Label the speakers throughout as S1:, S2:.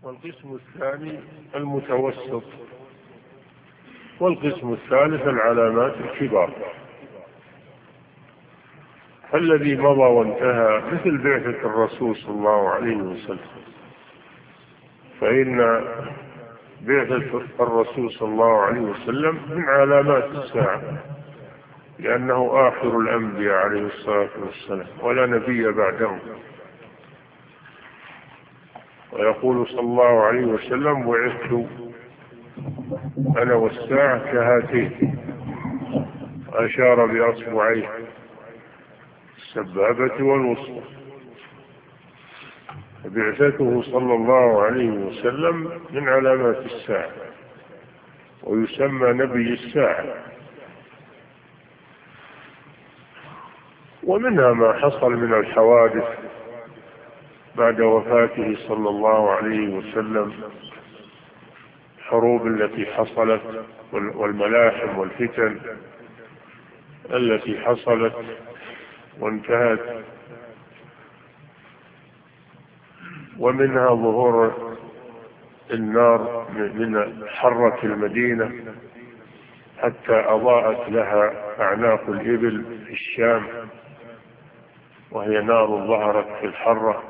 S1: والقسم الثاني المتوسط، والقسم الثالث العلامات الكبار. الذي مضى وانتهى مثل بعثة الرسول صلى الله عليه وسلم، فإن بعثة الرسول صلى الله عليه وسلم من علامات الساعة، لأنه آخر الأنبياء عليه الصلاة والسلام ولا نبي بعده. ويقول صلى الله عليه وسلم: بعثت أنا والساعة كهاتين، أشار بأصبعيه السبابة والوسطى. بعثته صلى الله عليه وسلم من علامات الساعة، ويسمى نبي الساعة. ومنها ما حصل من الحوادث بعد وفاته صلى الله عليه وسلم، الحروب التي حصلت والملاحم والفتن التي حصلت وانتهت. ومنها ظهور النار من حرة المدينة حتى أضاءت لها أعناق الإبل في الشام، وهي نار ظهرت في الحرة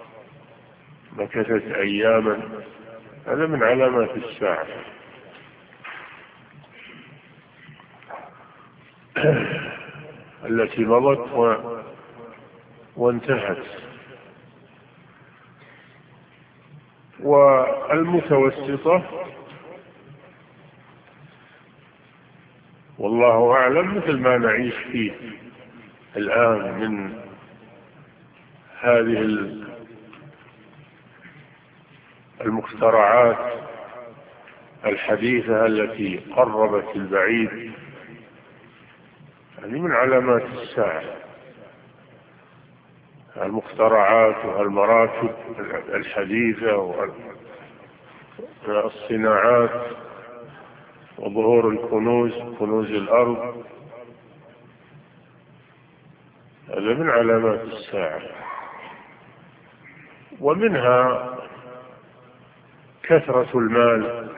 S1: مكثت أياما. هذا من علامات الساعة. التي مضت وانتهت. والمتوسطة والله أعلم مثل ما نعيش فيه الآن من هذه المخترعات الحديثة التي قربت البعيد، هذه من علامات الساعة. المخترعات والمراكب الحديثة والصناعات وظهور الكنوز، كنوز الأرض، هذا من علامات الساعة. ومنها كثرة المال،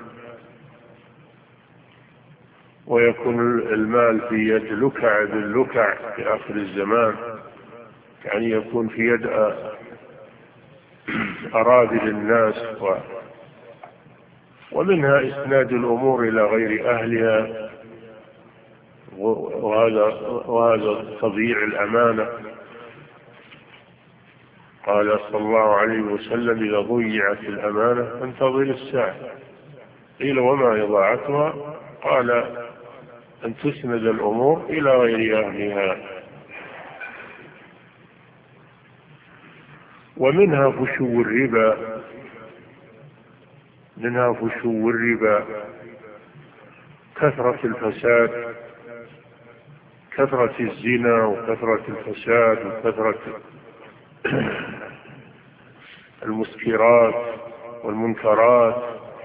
S1: ويكون المال في يد لكع باللكع في آخر الزمان، يعني يكون في يد أراذل الناس. ومنها إسناد الأمور إلى غير أهلها، وهذا تضييع الأمانة. قال صلى الله عليه وسلم: إذا ضيعت الأمانة فانتظر الساعة. قيل: وما إضاعتها؟ قال: أن تسند الأمور إلى غير أهلها. ومنها فشو الربا، كثرة الفساد، كثرة الزنا وكثرة الفساد وكثرة المسكرات والمنكرات،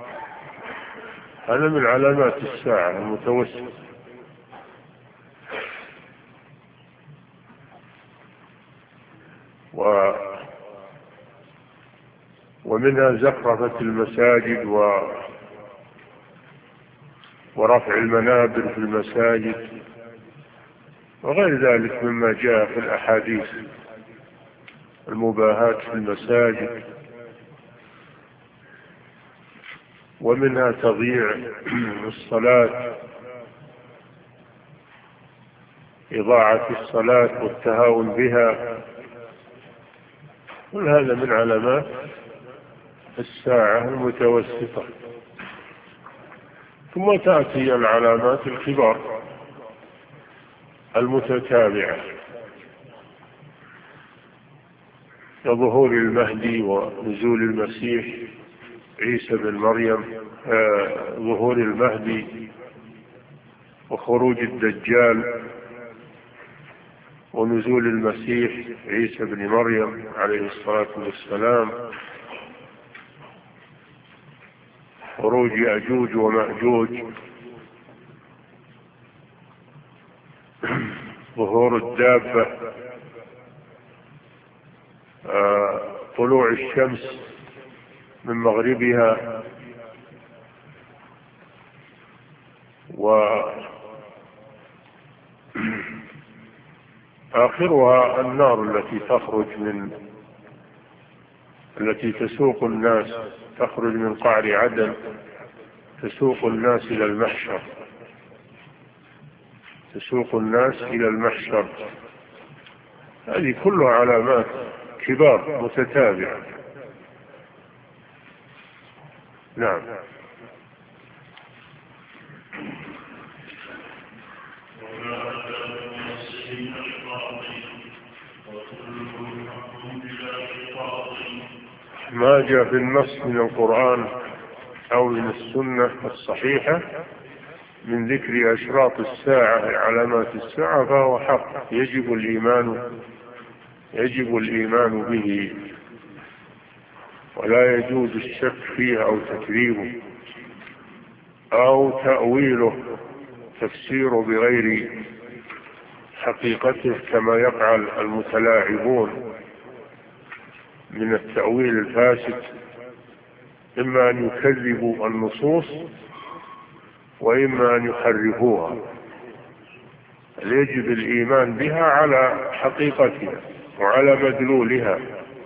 S1: هذا من علامات الساعة المتوسط. ومنها زخرفة المساجد ورفع المنابر في المساجد وغير ذلك مما جاء في الأحاديث، المباهات في المساجد. ومنها تضييع الصلاة، إضاعة الصلاة والتهاون بها، كل هذا من علامات الساعة المتوسطة. ثم تأتي العلامات الكبار المتتابعة، كظهور المهدي ونزول المسيح عيسى بن مريم، ظهور المهدي وخروج الدجال ونزول المسيح عيسى بن مريم عليه الصلاة والسلام، خروج يأجوج ومأجوج، ظهور الدابة، طلوع الشمس من مغربها وآخرها النار التي التي تسوق الناس، تخرج من قعر عدن تسوق الناس إلى المحشر، تسوق الناس إلى المحشر. هذه كلها علامات كبار متتابعة. نعم. ما جاء في النص من القرآن أو من السنة الصحيحة من ذكر أشراط الساعة علامات الساعة فهو حق، يجب الإيمان به، ولا يجوز الشك فيه أو تكذيبه أو تأويله، تفسيره بغير حقيقته كما يفعل المتلاعبون من التأويل الفاسد، إما أن يكذبوا النصوص وإما أن يحرفوها. يجب الإيمان بها على حقيقتها وعلى مدلولها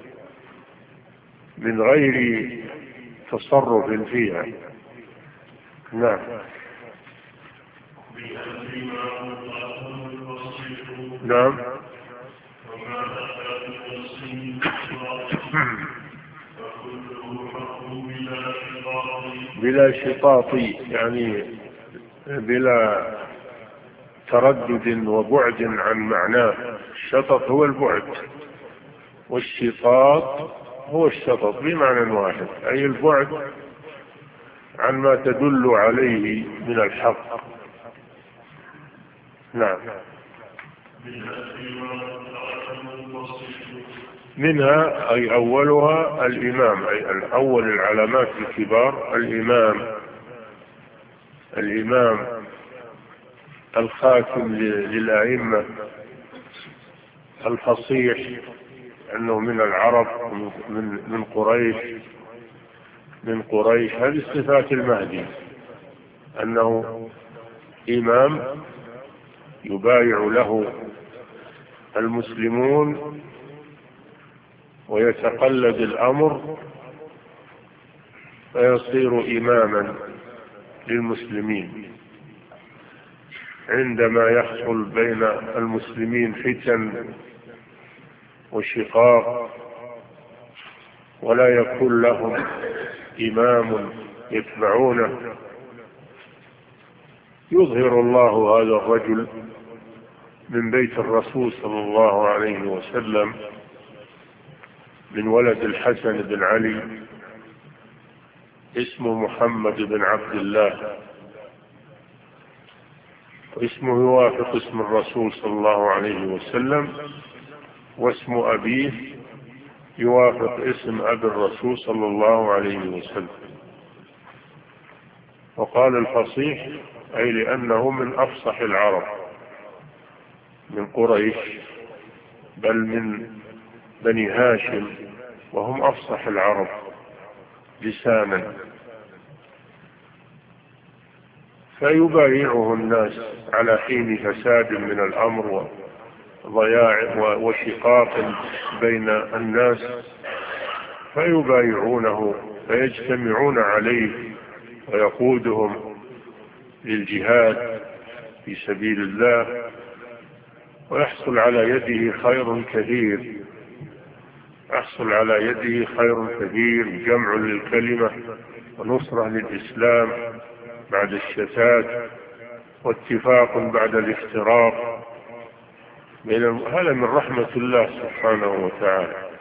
S1: من غير تصرف فيها. نعم. نعم. بلا شطاط، يعني بلا تردد وبعد عن معناه. الشطط هو البعد، والشطاط هو الشطط بمعنى واحد، أي البعد عن ما تدل عليه من الحق. نعم. منها أي أولها الإمام، أي الأول العلامات الكبار الإمام الخاتم للأئمة الفصيح، أنه من العرب من قريش. هذه صفات المهدي، أنه إمام يبايع له المسلمون ويتقلد الأمر فيصير إماما للمسلمين عندما يحصل بين المسلمين فتن وشقاق ولا يكون لهم إمام يتبعونه. يظهر الله هذا الرجل من بيت الرسول صلى الله عليه وسلم، من ولد الحسن بن علي، اسمه محمد بن عبد الله، واسمه يوافق اسم الرسول صلى الله عليه وسلم، واسم أبيه يوافق اسم أبي الرسول صلى الله عليه وسلم. وقال الفصيح أي لأنه من أفصح العرب من قريش، بل من بني هاشم، وهم أفصح العرب لسانا، فيبايعه الناس على حين فساد من الأمر وضياع وشقاق بين الناس، فيبايعونه فيجتمعون عليه ويقودهم للجهاد في سبيل الله، ويحصل على يده خير كثير، يحصل على يده خير كثير، جمع للكلمة ونصرة للإسلام بعد الشتات، واتفاق بعد الافتراق. هذا من رحمة الله سبحانه وتعالى،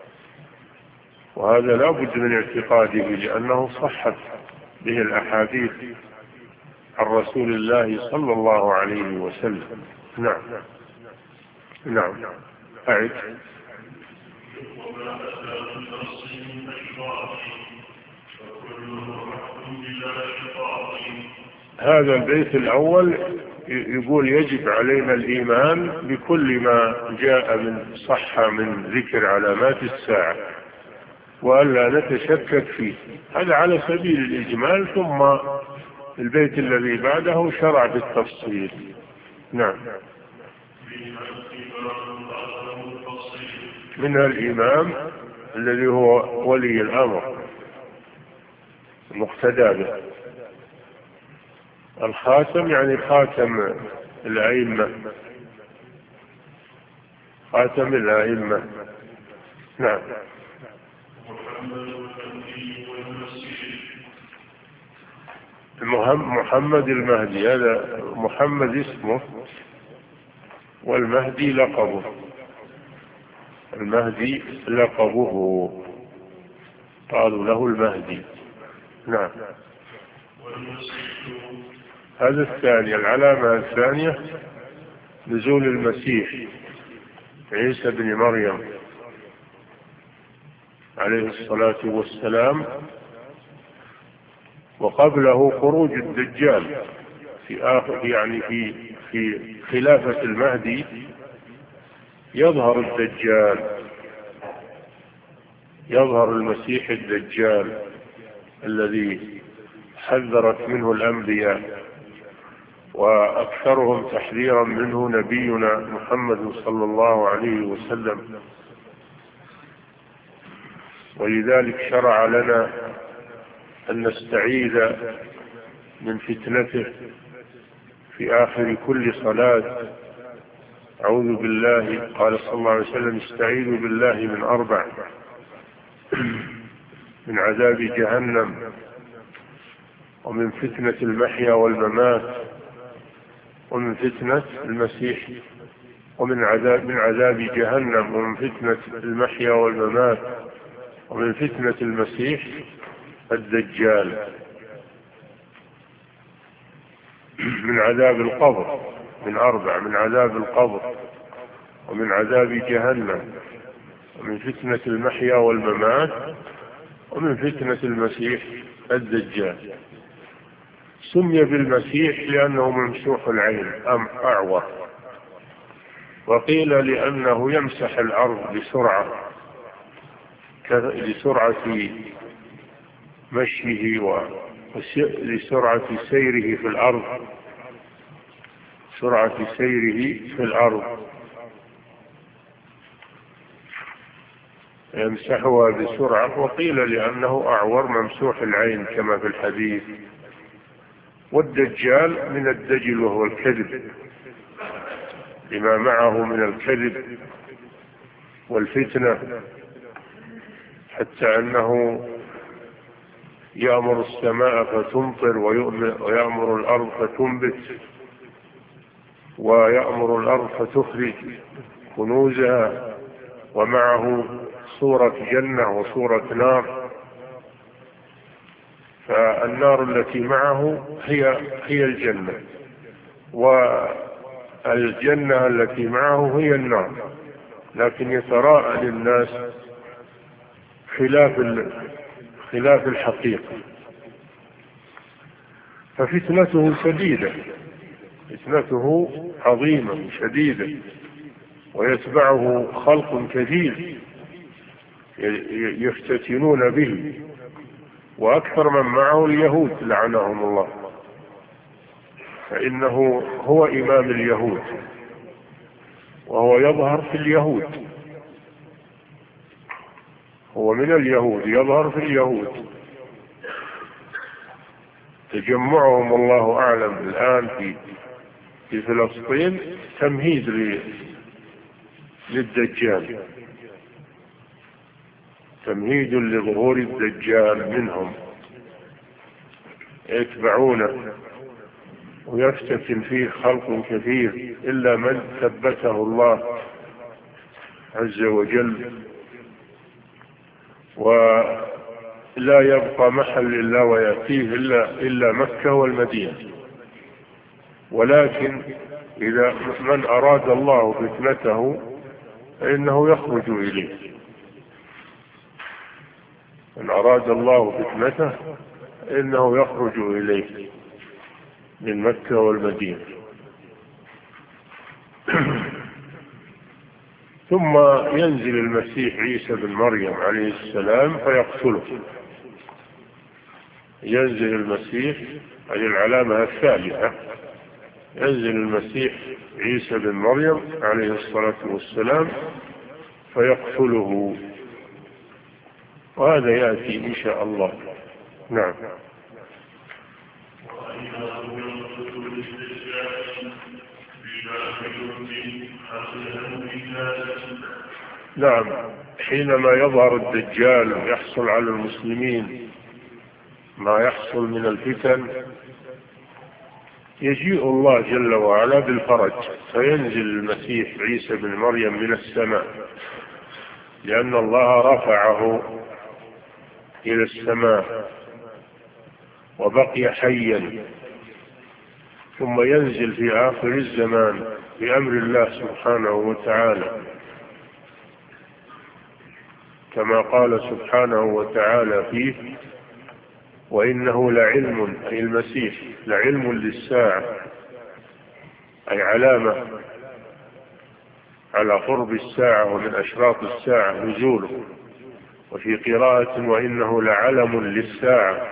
S1: وهذا لا بد من اعتقاده، لأنه صحت به الأحاديث عن رسول الله صلى الله عليه وسلم. نعم. نعم. أعد. هذا البيت الأول يقول يجب علينا الإيمان بكل ما جاء من صحة من ذكر علامات الساعة، وألا نتشكك فيه. هذا على سبيل الإجمال، ثم البيت الذي بعده شرع بالتفصيل. نعم. منها الإمام الذي هو ولي الأمر المقتدى به. الخاتم يعني خاتم الأئمة، خاتم الأئمة. نعم. محمد المهدي، هذا محمد اسمه والمهدي لقبه. المهدي لقبه، قالوا له المهدي. نعم. هذا الثاني، العلامة الثانية نزول المسيح عيسى بن مريم عليه الصلاة والسلام، وقبله خروج الدجال في آخر، يعني في خلافة المهدي يظهر الدجال، يظهر المسيح الدجال الذي حذرت منه الأنبياء، وأكثرهم تحذيرا منه نبينا محمد صلى الله عليه وسلم. ولذلك شرع لنا أن نستعيذ من فتنته في آخر كل صلاة. أعوذ بالله، قال صلى الله عليه وسلم: استعيذوا بالله من 4: من عذاب جهنم، ومن فتنة المحيا والممات، ومن فتنة المسيح، من عذاب جهنم، ومن فتنة المحيا والممات، ومن فتنة المسيح الدجال، من عذاب القبر، من 4: من عذاب القبر، ومن عذاب جهنم، ومن فتنة المحيا والممات، ومن فتنة المسيح الدجال. سمي بالمسيح لأنه ممسوح العين أعور، وقيل لأنه يمسح الأرض بسرعة، لسرعة مشيه ولسرعة سيره في الأرض، سرعة سيره في الأرض، يمسحها بسرعة. وقيل لأنه أعور ممسوح العين كما في الحديث. والدجال من الدجل وهو الكذب، لما معه من الكذب والفتنة، حتى أنه يأمر السماء فتمطر، ويأمر الأرض فتنبت، ويأمر الأرض فتخرج كنوزها، ومعه صورة جنة وصورة نار. فالنار التي معه هي الجنة، والجنة التي معه هي النار، لكن يتراءى للناس خلاف الحقيقة. ففتنته شديدة، فتنته عظيمة شديدة، ويتبعه خلق كثير يفتتنون به، وأكثر من معه اليهود لعنهم الله، فإنه هو إمام اليهود، وهو يظهر في اليهود، هو من اليهود، يظهر في اليهود. تجمعهم الله أعلم الآن في فلسطين تمهيد للدجال، تمهيد لظهور الدجال منهم، يتبعونه ويفتتن فيه خلق كثير، إلا من ثبته الله عز وجل، ولا يبقى محل إلا ويأتيه إلا مكة والمدينة. ولكن إذا من أراد الله فتنته فإنه يخرج إليه، من أراد الله فتنته إنه يخرج إليه من مكة والمدينة. ثم ينزل المسيح عيسى بن مريم عليه السلام فيقتله. ينزل المسيح، هذه العلامة الثالثة، ينزل المسيح عيسى بن مريم عليه الصلاة والسلام فيقتله، وهذا يأتي إن شاء الله. نعم. نعم، حينما يظهر الدجال ويحصل على المسلمين ما يحصل من الفتن، يجيء الله جل وعلا بالفرج، فينزل المسيح عيسى بن مريم من السماء، لأن الله رفعه إلى السماء وبقي حيا، ثم ينزل في آخر الزمان بأمر الله سبحانه وتعالى، كما قال سبحانه وتعالى فيه: وإنه لعلم، أي المسيح لعلم للساعة، أي علامة على قرب الساعة ومن أشراط الساعة نزوله. وفي قراءة: وإنه لعلم للساعة،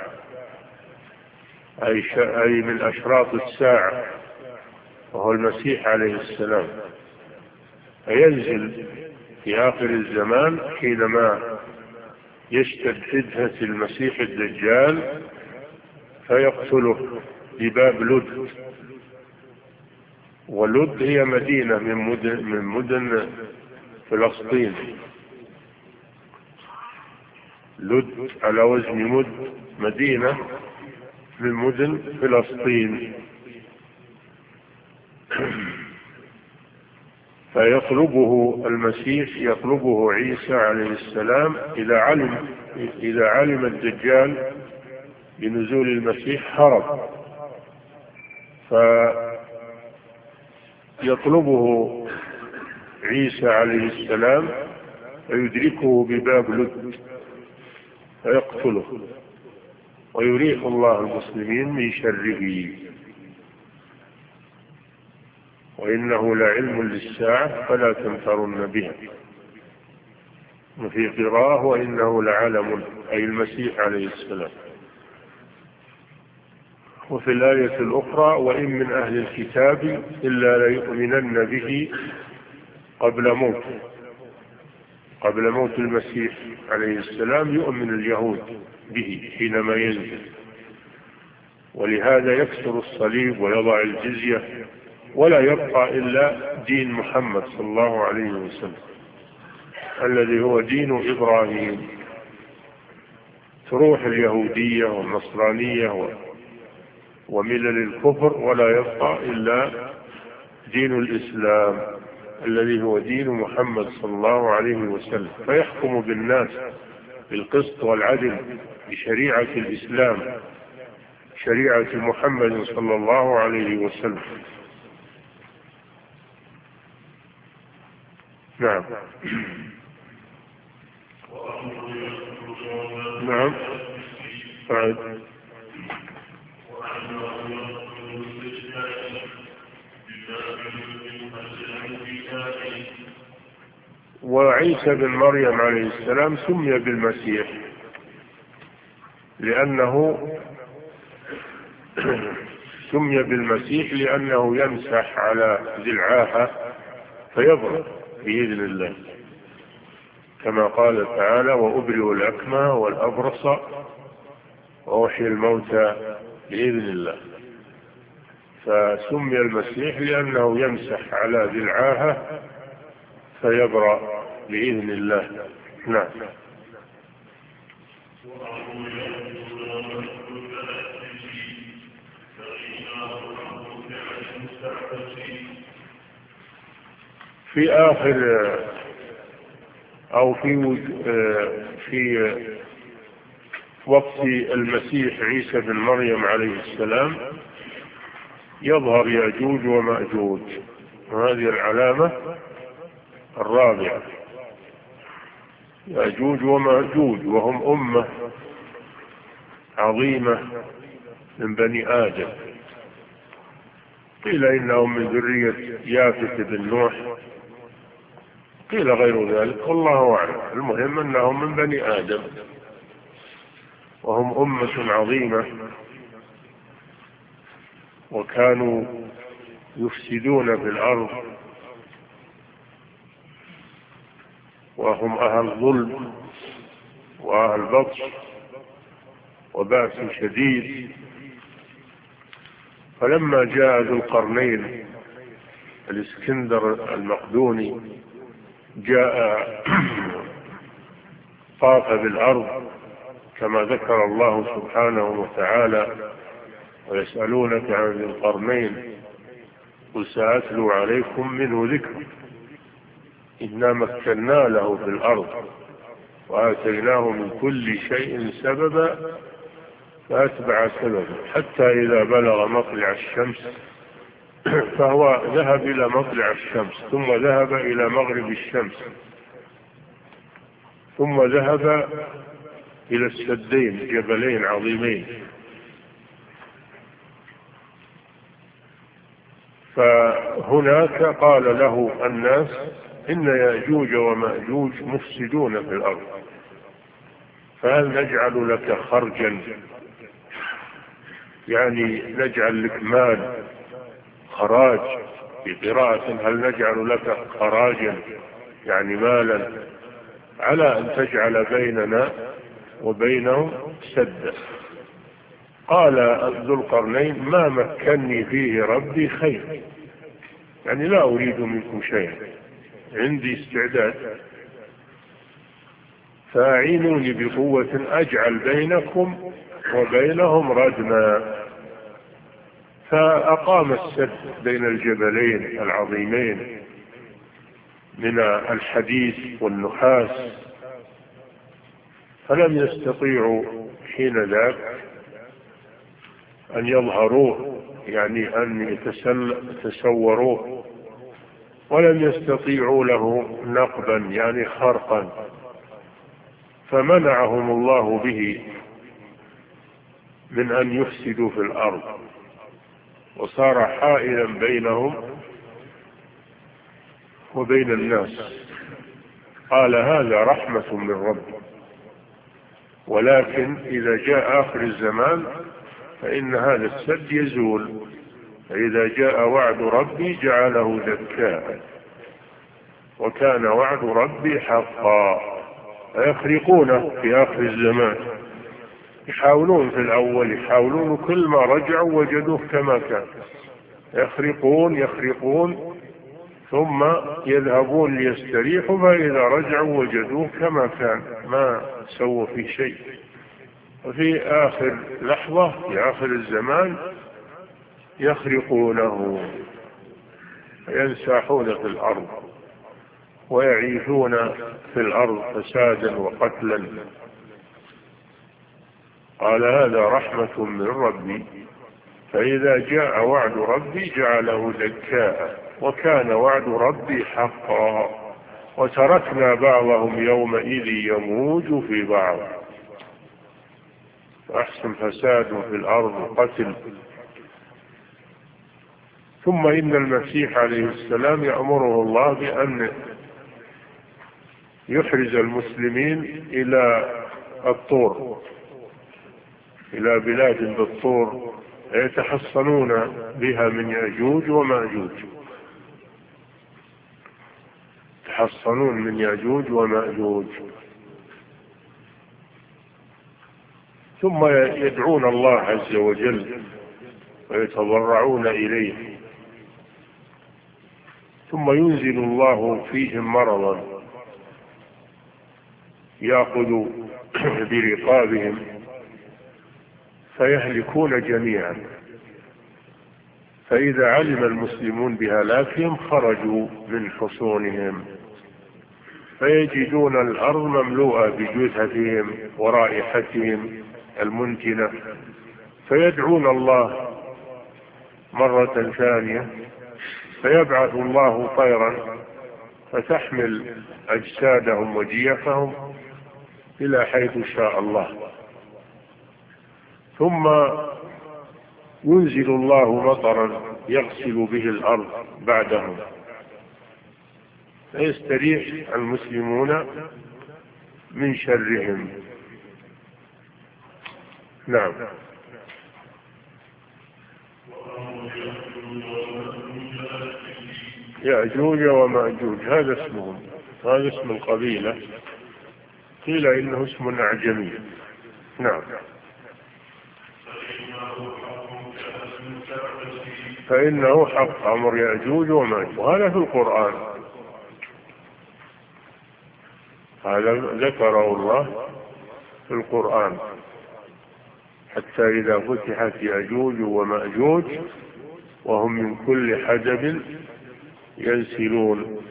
S1: أي من أشراط الساعة، وهو المسيح عليه السلام. فينزل في آخر الزمان حينما يشتد فتنة المسيح الدجال فيقتله بباب لد. ولد هي مدينة من مدن فلسطين. لد على وزن مد، مدينة من مدن فلسطين. فيطلبه المسيح، يطلبه عيسى عليه السلام إذا علم الدجال بنزول المسيح هرب، فيطلبه عيسى عليه السلام فيدركه بباب لد فيقتله، ويريح الله المسلمين من شره. وإنه لعلم للساعة فلا تمترن بها. وفي قراءة: وإنه لعلم، أي المسيح عليه السلام. وفي الآية الأخرى: وإن من أهل الكتاب إلا ليؤمنن به قبل موت المسيح عليه السلام، يؤمن اليهود به حينما ينزل. ولهذا يكسر الصليب ويضع الجزية، ولا يبقى إلا دين محمد صلى الله عليه وسلم الذي هو دين إبراهيم. تروح اليهودية والنصرانية وملل الكفر، ولا يبقى إلا دين الإسلام الذي هو دين محمد صلى الله عليه وسلم، فيحكم بالناس بالقسط والعدل بشريعة الإسلام، شريعة محمد صلى الله عليه وسلم. نعم. نعم. بعد. وعيسى بن مريم عليه السلام سمي بالمسيح لأنه يمسح على ذي العاهة فيبرأ بإذن الله، كما قال تعالى: وأبرئ الأكمى والأبرص وأحيي الموتى بإذن الله. فسمي المسيح لأنه يمسح على ذي العاهة فيبرأ بإذن الله. نعم. في آخر أو في وقت المسيح عيسى بن مريم عليه السلام يظهر يأجوج ومأجوج، وهذه العلامة الرابعة. يأجوج ومأجوج وهم أمة عظيمة من بني آدم، قيل إنهم من ذرية يافث بن نوح، قيل غير ذلك والله أعلم. المهم أنهم من بني آدم، وهم أمة عظيمة، وكانوا يفسدون في الأرض، وهم أهل ظلم وأهل بطش وبأس شديد. فلما جاء ذو القرنين الإسكندر المقدوني جاء طاف بالأرض كما ذكر الله سبحانه وتعالى: ويسألونك عن ذي القرنين قل سأتلو عليكم منه ذكر إنا مكنا له في الأرض وآتيناه من كل شيء سببا فأتبع سببا حتى إذا بلغ مطلع الشمس فهو ذهب إلى مطلع الشمس، ثم ذهب إلى مغرب الشمس، ثم ذهب إلى السدين، جبلين عظيمين. فهناك قال له الناس: إن يأجوج ومأجوج مفسدون في الأرض، فهل نجعل لك خرجا، يعني نجعل لك مال، خراج، بقراءة هل نجعل لك خراجا يعني مالا، على أن تجعل بيننا وبينهم سدا؟ قال ذو القرنين: ما مكني فيه ربي خير، يعني لا أريد منكم شيئا، عندي استعداد، فأعينوني بقوة أجعل بينكم وبينهم ردما. فأقام السد بين الجبلين العظيمين من الحديد والنحاس، فلم يستطيعوا حين ذاك أن يظهروه، يعني أن يتسوروه، ولم يستطيعوا له نقبا يعني خرقا، فمنعهم الله به من أن يفسدوا في الأرض، وصار حائلا بينهم وبين الناس. قال: هذا رحمة من ربي، ولكن إذا جاء آخر الزمان فإن هذا السد يزول، فإذا جاء وعد ربي جعله دكاء، وكان وعد ربي حقا. فيخرقونه في آخر الزمان، يحاولون في الأول، يحاولون كل ما رجعوا وجدوه كما كان، يخرقون ثم يذهبون ليستريحوا، فإذا رجعوا وجدوه كما كان، ما سووا فيه شيء. وفي آخر لحظة في آخر الزمان يخرقونه، ينساحون في الأرض ويعيشون في الأرض فسادا وقتلا. قال: هذا رحمة من ربي، فإذا جاء وعد ربي جعله دكاء، وكان وعد ربي حقا، وتركنا بعضهم يومئذ يموج في بعض. أحسن فساد في الأرض وقتل. ثم إن المسيح عليه السلام يأمره الله بأن يحرز المسلمين إلى الطور، إلى بلاد بالطور يتحصنون بها من يأجوج ومأجوج، يتحصنون من يأجوج ومأجوج. ثم يدعون الله عز وجل ويتضرعون إليه، ثم ينزل الله فيهم مرضا يأخذ برقابهم فيهلكون جميعا. فإذا علم المسلمون بهلاكهم خرجوا من حصونهم، فيجدون الأرض مملوءة بجثثهم ورائحتهم المنتنة، فيدعون الله مرة ثانية، فيبعث الله طيرا فتحمل أجسادهم وجيفهم إلى حيث شاء الله، ثم ينزل الله مطرا يغسل به الأرض بعدهم، فيستريح المسلمون من شرهم. نعم. يأجوج ومأجوج هذا اسمهم، هذا اسم القبيلة، قيل إنه اسم أعجمي. نعم. فإنه حق أمر يأجوج ومأجوج، وهذا في القرآن، هذا ذكره الله في القرآن، حتى إذا فتحت يأجوج ومأجوج وهم من كل حدب ينسلون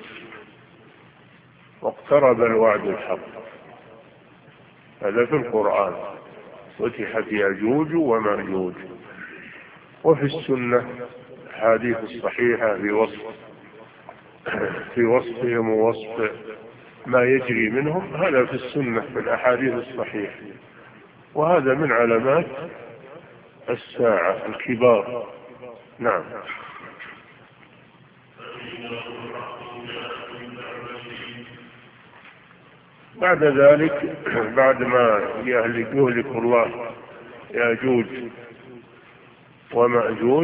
S1: واقترب الوعد الحق. هذا في القرآن، فتحت يأجوج ومأجوج. وفي السنة الحديث الصحيحة في وصفهم ووصف ما يجري منهم، هذا في السنة في الأحاديث الصحيحة، وهذا من علامات الساعة الكبار. نعم. بعد ذلك، بعد ما يهلك الله يأجوج ومأجوج،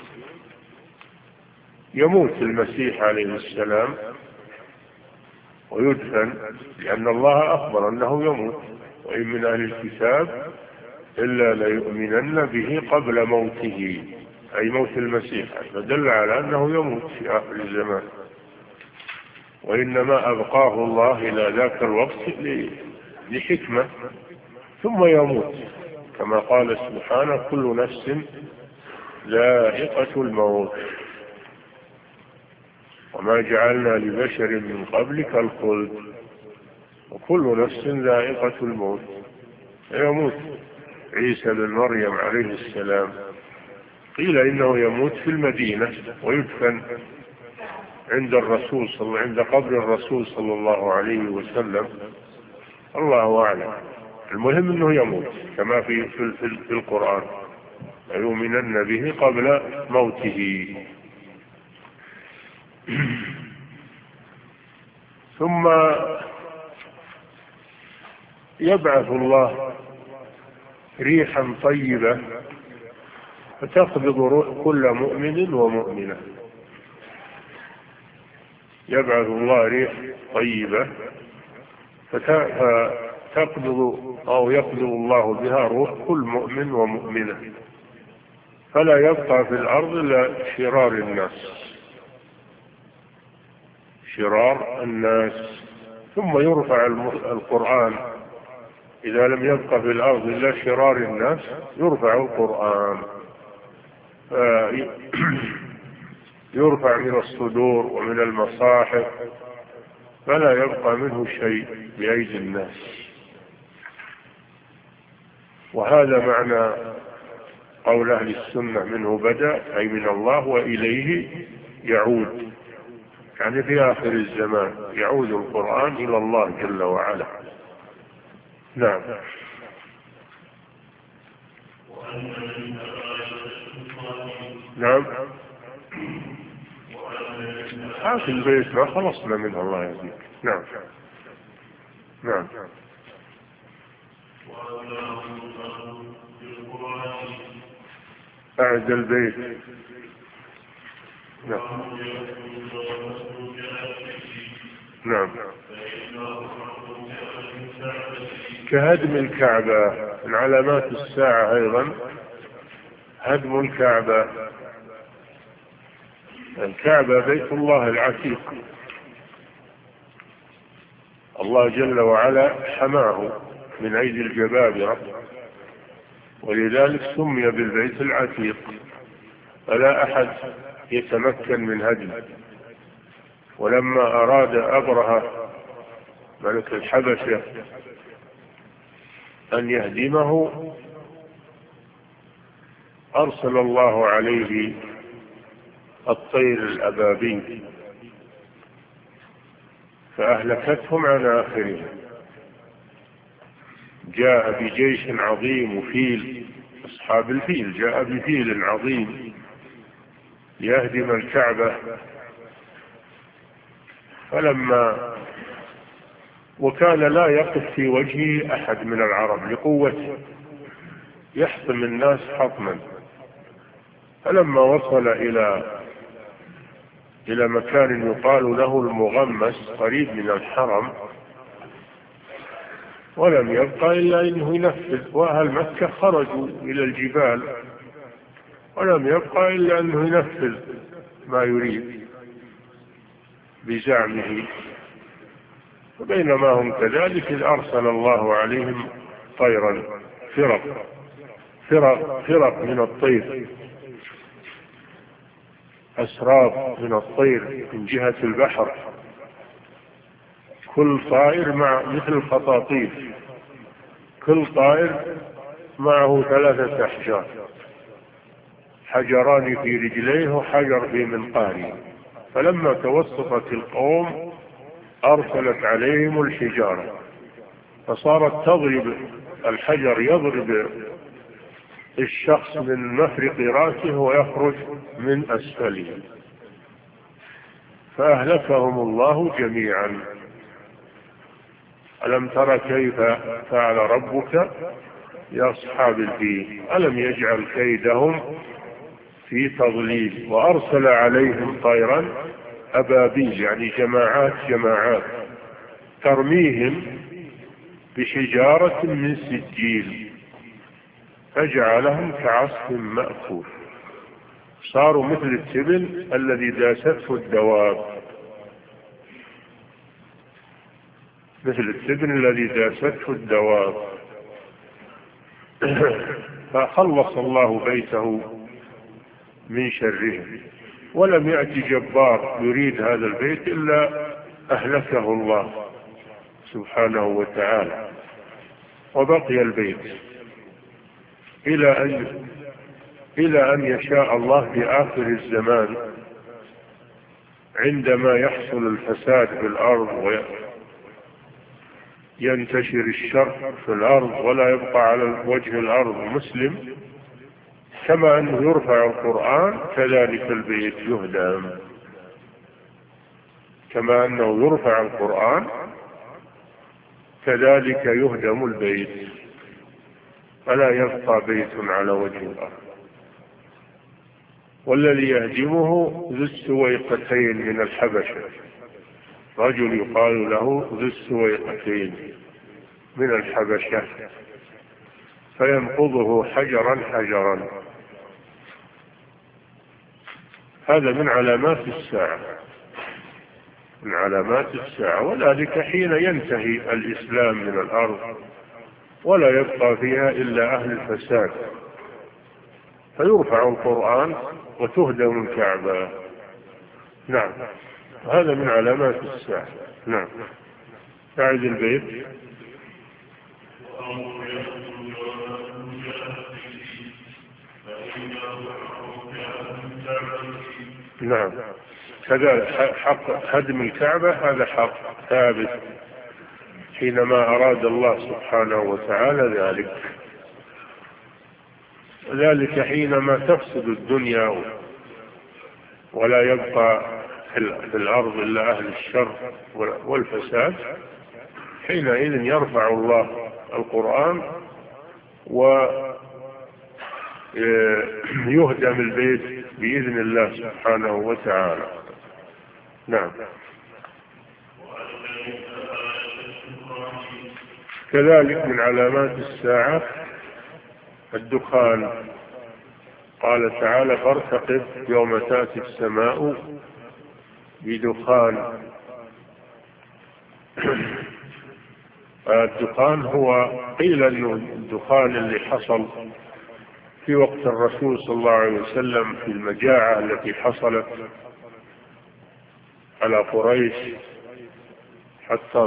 S1: يموت المسيح عليه السلام ويدفن، لأن الله أخبر أنه يموت: وإن من أهل الكتاب إلا ليؤمنن به قبل موته، أي موت المسيح، فدل على أنه يموت في آخر الزمان، وإنما أبقاه الله إلى ذاك الوقت لحكمة، ثم يموت، كما قال سبحانه: كل نفس ذائقة الموت، وما جعلنا لبشر من قبلك الخلد، وكل نفس ذائقة الموت. يموت عيسى بن مريم عليه السلام، قيل إنه يموت في المدينة ويدفن عند قبر الرسول صلى الله عليه وسلم، الله أعلم. المهم أنه يموت كما في القرآن: يؤمنن به قبل موته. ثم يبعث الله ريحا طيبة فتقبض روح كل مؤمن ومؤمنة. يبعث الله ريح طيبة فتقبض أو يقبض الله بها روح كل مؤمن ومؤمنة، فلا يبقى في الأرض إلا شرار الناس. ثم يرفع القرآن، إذا لم يبقى في الأرض إلا شرار الناس يرفع القرآن، يرفع من الصدور ومن المصاحف، فلا يبقى منه شيء بأيدي الناس. وهذا معنى قول أهل السنة: منه بدأ، أي من الله، وإليه يعود، يعني في آخر الزمان يعود القرآن إلى الله جل وعلا. نعم. نعم. هذا البيت ما خلصنا منه، الله يهديك. نعم. نعم. أعد البيت. نعم. نعم. كهدم الكعبة. من علامات الساعة أيضا هدم الكعبة. الكعبة بيت الله العتيق، الله جل وعلا حماه من أيدي الجبابرة، ولذلك سمي بالبيت العتيق، فلا أحد يتمكن من هدمه. ولما أراد أبرهة ملك الحبشة أن يهدمه، أرسل الله عليه الطير الأبابيل فأهلكتهم عن آخرهم. جاء بجيش عظيم وفيل، أصحاب الفيل، جاء بفيل عظيم يهدم الكعبة، وكان لا يقف في وجهه أحد من العرب لقوته، يحطم الناس حطما. فلما وصل إلى مكان يقال له المغمس قريب من الحرم، ولم يبقى إلا أنه ينفذ، وأهل مكة خرجوا إلى الجبال، ولم يبقى إلا أنه ينفذ ما يريد بزعمه. وبينما هم كذلك إذ أرسل الله عليهم طيرا، فرق من الطير، أسراب من الطير من جهة البحر، كل طائر مثل الخطاطيف، كل طائر معه 3 أحجار، حجران في رجليه وحجر في منقاره. فلما توسطت القوم أرسلت عليهم الحجارة، فصارت تضرب الحجر، يضرب الشخص من مفرق رأسه ويخرج من أسفله، فأهلكهم الله جميعا. ألم تر كيف فعل ربك بأصحاب الفيل ألم يجعل كيدهم في تضليل وأرسل عليهم طيرا أبابيل، يعني جماعات ترميهم بحجارة من سجيل فجعلهم كعصف مأكول. صاروا مثل التبن الذي داسته الدواب، فخلص الله بيته من شرهم. ولم يأتي جبار يريد هذا البيت إلا أهلكه الله سبحانه وتعالى، وبقي البيت إلى أن يشاء الله في آخر الزمان، عندما يحصل الفساد في الأرض وينتشر الشر في الأرض ولا يبقى على وجه الأرض مسلم. كما أنه يرفع القرآن كذلك البيت يهدم، كما أنه يرفع القرآن كذلك يهدم البيت، فلا يبقى بيت على وجه الأرض. والذي يهدمه ذو السويقتين من الحبشة، رجل يقال له ذو السويقتين من الحبشة، فينقضه حجرا حجرا. هذا من علامات الساعة، وذلك حين ينتهي الإسلام من الأرض ولا يبقى فيها إلا أهل الفساد، فيرفع القرآن وتهدم الكعبة. نعم، هذا من علامات الساعة. نعم، أعد البيت. نعم، هذا حق هدم الكعبة، هذا حق ثابت حينما أراد الله سبحانه وتعالى ذلك حينما تفسد الدنيا ولا يبقى في الأرض إلا أهل الشر والفساد، حينئذ يرفع الله القرآن ويهدم البيت بإذن الله سبحانه وتعالى. نعم، كذلك من علامات الساعة الدخان. قال تعالى: فارتقب يوم تأتي السماء بدخان. الدخان هو قيل أنه الدخان اللي حصل في وقت الرسول صلى الله عليه وسلم في المجاعة التي حصلت على قريش، حتى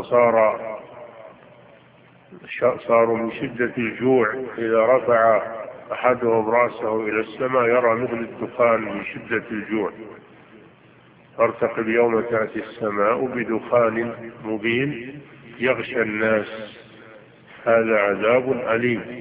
S1: صاروا من شدة الجوع إذا رفع أحدهم رأسه إلى السماء يرى مثل الدخان من شدة الجوع. فارتقب يوم تأتي السماء بدخان مبين يغشى الناس، هذا عذاب أليم.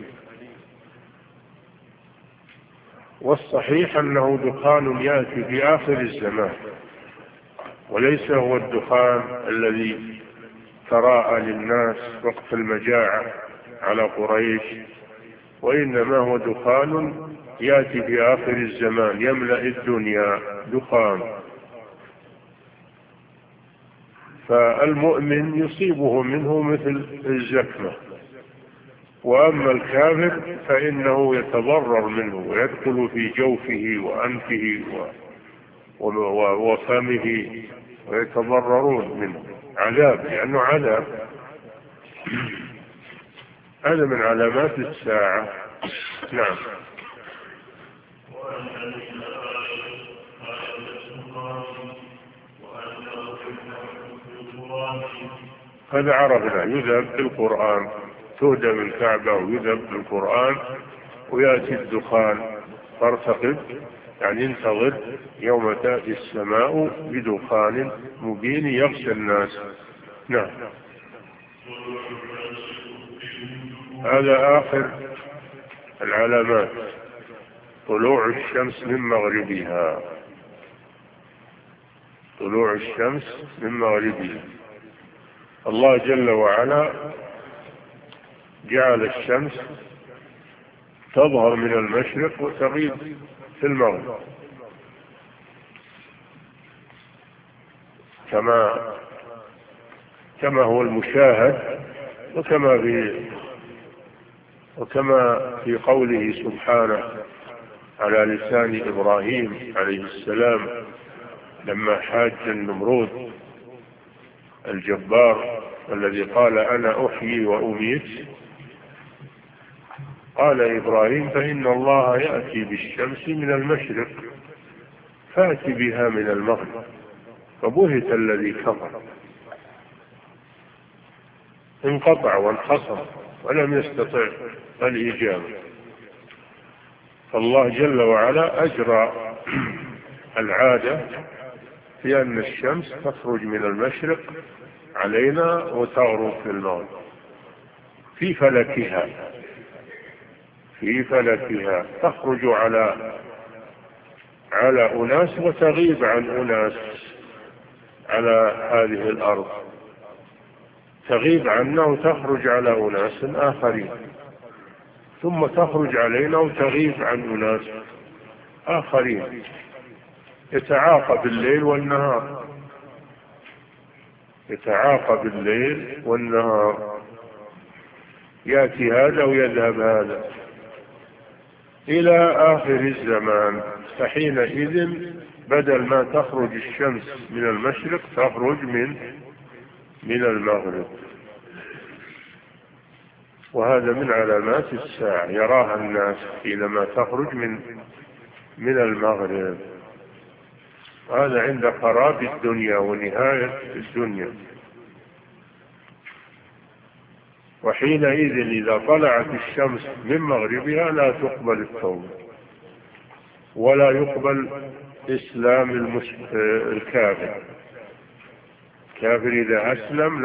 S1: والصحيح أنه دخان يأتي في آخر الزمان، وليس هو الدخان الذي تراءى للناس وقت المجاعة على قريش، وإنما هو دخان يأتي في آخر الزمان يملأ الدنيا دخان. فالمؤمن يصيبه منه مثل الزكمة، وأما الكافر فإنه يتضرر منه ويدخل في جوفه وأنفه وفمه ويتضررون منه، عذاب، لأنه عذاب. هذا من علامات الساعة. نعم. هذا عرفنا يذهب بالقرآن، تهدم الكعبة ويذهب بالقرآن ويأتي الدخان، فارتقب يعني انتظر يوم تأتي السماء بدخان مبين يغشى الناس. نعم. هذا آخر العلامات، طلوع الشمس من مغربها، طلوع الشمس من مغربها. الله جل وعلا جعل الشمس تظهر من المشرق وتغيب في المغرب، كما هو المشاهد، وكما في قوله سبحانه على لسان إبراهيم عليه السلام لما حاج النمرود الجبار الذي قال أنا أحيي وأميت، قال إبراهيم فإن الله يأتي بالشمس من المشرق فأتي بها من المغرب، فبهت الذي كفر، انقطع وانحصر ولم يستطع الإجابة. فالله جل وعلا أجرى العادة في أن الشمس تخرج من المشرق علينا وتغرب في المغرب في فلكها تخرج على أناس وتغيب عن أناس على هذه الأرض، تغيب عنا وتخرج على أناس آخرين، ثم تخرج علينا وتغيب عن أناس آخرين، يتعاقب الليل والنهار، يأتي هذا ويذهب هذا إلى آخر الزمان. فحينئذ بدل ما تخرج الشمس من المشرق تخرج من المغرب، وهذا من علامات الساعة يراها الناس حينما تخرج من المغرب. هذا عند خراب الدنيا ونهاية الدنيا. وحينئذ إذا طلعت الشمس من مغربها لا تقبل التوبة ولا يقبل إسلام الكافر. الكافر إذا أسلم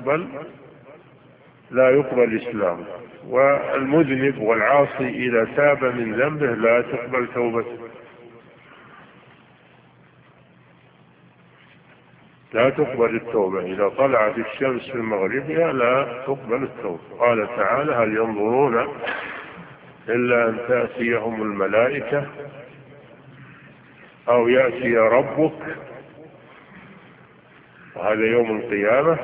S1: لا يقبل إسلامه، والمذنب والعاصي إذا تاب من ذنبه لا تقبل توبته، لا تقبل التوبة. إذا طلعت الشمس من مغربها لا تقبل التوبة. قال تعالى هل ينظرون إلا أن تأتيهم الملائكة أو يأتي ربك، وهذا يوم القيامة،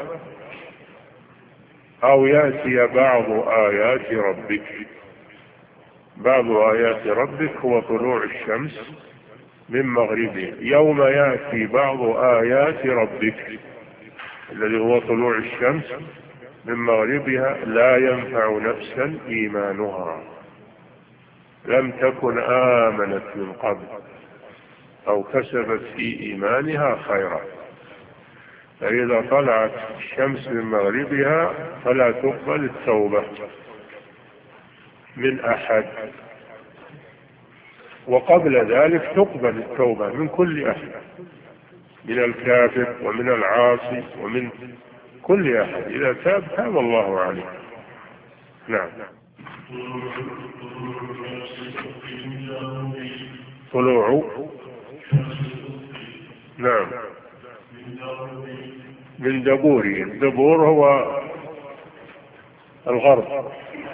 S1: أو يأتي بعض آيات ربك. بعض آيات ربك هو طلوع الشمس من مغربه. يوم يأتي بعض آيات ربك الذي هو طلوع الشمس من مغربها لا ينفع نفسا إيمانها لم تكن آمنت من قبل أو كسبت في إيمانها خيرا. فإذا طلعت الشمس من مغربها فلا تقبل التوبة من أحد، وقبل ذلك تقبل التوبة من كل أحد، من الكافر ومن العاصي ومن كل أحد. إذا تاب الله عليه. نعم. طلوع. نعم. من دبورهم. الدبور هو الغرب،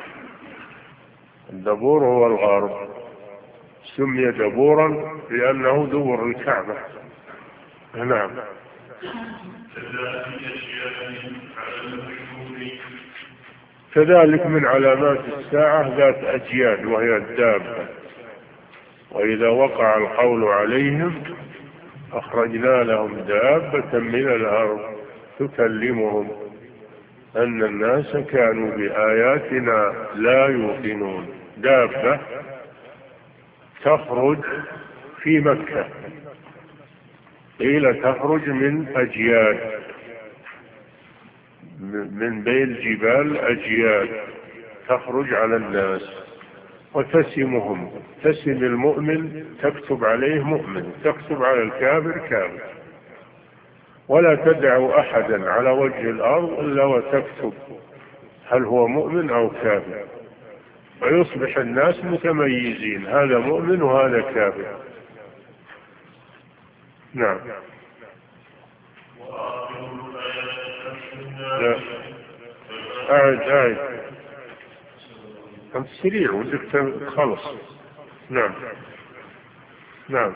S1: الدبور هو الغرب، سمي دبورا لأنه دبر الكعبة. نعم. كذلك من علامات الساعة ذات أجياد وهي الدابة، وإذا وقع القول عليهم أخرجنا لهم دابة من الأرض تكلمهم أن الناس كانوا بآياتنا لا يوقنون. دابة تخرج في مكة، قيل تخرج من أجياد، من بين الجبال أجياد تخرج على الناس وتسمهم. تسم المؤمن تكتب عليه مؤمن، تكتب على الكافر كافر، ولا تدع أحدا على وجه الأرض إلا وتكتب هل هو مؤمن أو كافر، ويصبح الناس متميزين، هذا مؤمن وهذا كافر. نعم. لا. أعد أنت سريع ودك تخلص. نعم. نعم.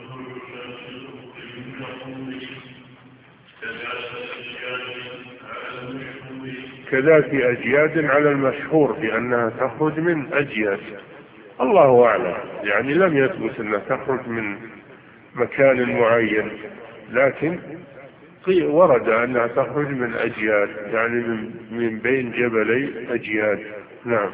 S1: كذات أجياد على المشهور بأنها تخرج من أجياد، الله أعلم، يعني لم يثبت أنها تخرج من مكان معين، لكن ورد أنها تخرج من أجياد، يعني من بين جبلي أجياد. نعم.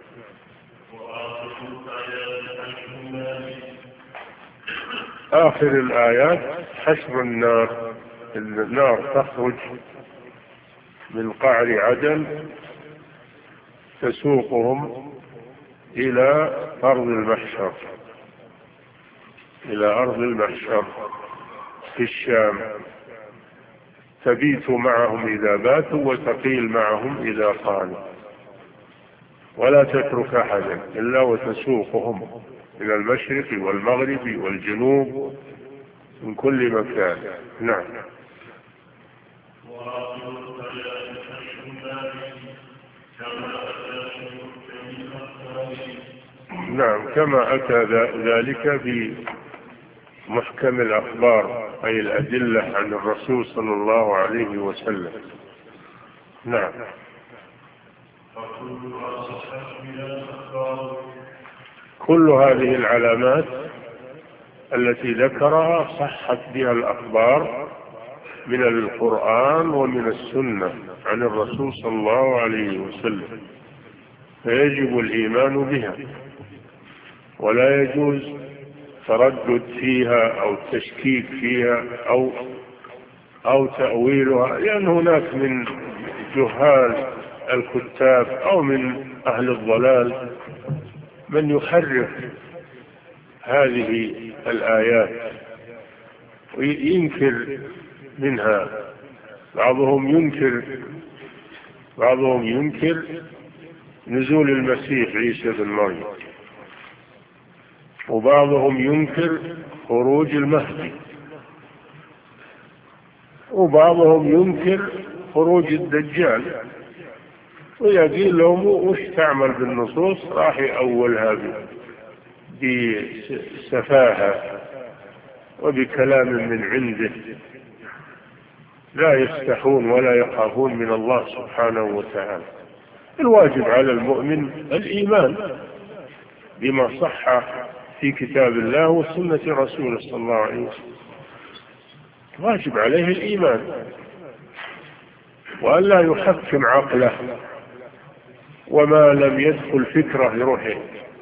S1: آخر الآيات حشر النار. النار تخرج من قعر عدن تسوقهم إلى أرض المحشر، إلى أرض المحشر في الشام، تبيت معهم إذا باتوا وتقيل معهم إذا قالوا، ولا تترك أحدا إلا وتسوقهم إلى المشرق والمغرب والجنوب من كل مكان. نعم. نعم، كما أتى ذلك بمحكم الأخبار، أي الأدلة عن الرسول صلى الله عليه وسلم. نعم. كل هذه العلامات التي ذكرها صحت بها الأخبار من القرآن ومن السنة عن الرسول صلى الله عليه وسلم، فيجب الإيمان بها، ولا يجوز تردد فيها أو التشكيك فيها أو تأويلها، لأن هناك من جهال الكتاب أو من أهل الضلال من يحرف هذه الآيات وينكر منها. بعضهم ينكر نزول المسيح عيسى بن مريم، وبعضهم ينكر خروج المهدي، وبعضهم ينكر خروج الدجال، ويقول لهم وش تعمل بالنصوص، راح يأولها بسفاهة وبكلام من عنده، لا يستحون ولا يخافون من الله سبحانه وتعالى. الواجب على المؤمن الإيمان بما صح في كتاب الله وسنة رسوله صلى الله عليه وسلم، واجب عليه الإيمان، وأن لا يحكم عقله وما لم يدخل فكره يروح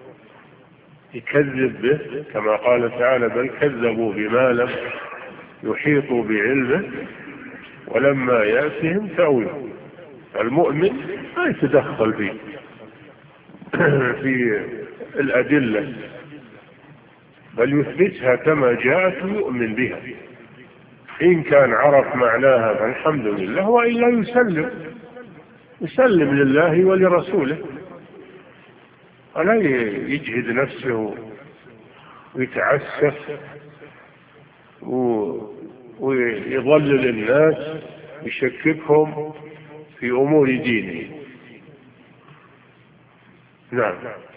S1: يكذب به، كما قال تعالى بل كذبوا بما لم يحيطوا بعلمه ولما يأتهم تأويله. المؤمن ما يتدخل في الأدلة، بل يثبتها كما جاءت ويؤمن بها، إن كان عرف معناها فالحمد لله، وإلا يسلم لله ولرسوله، ولا يجهد نفسه ويتعسف ويضلل الناس يشككهم في أمور دينه. نعم.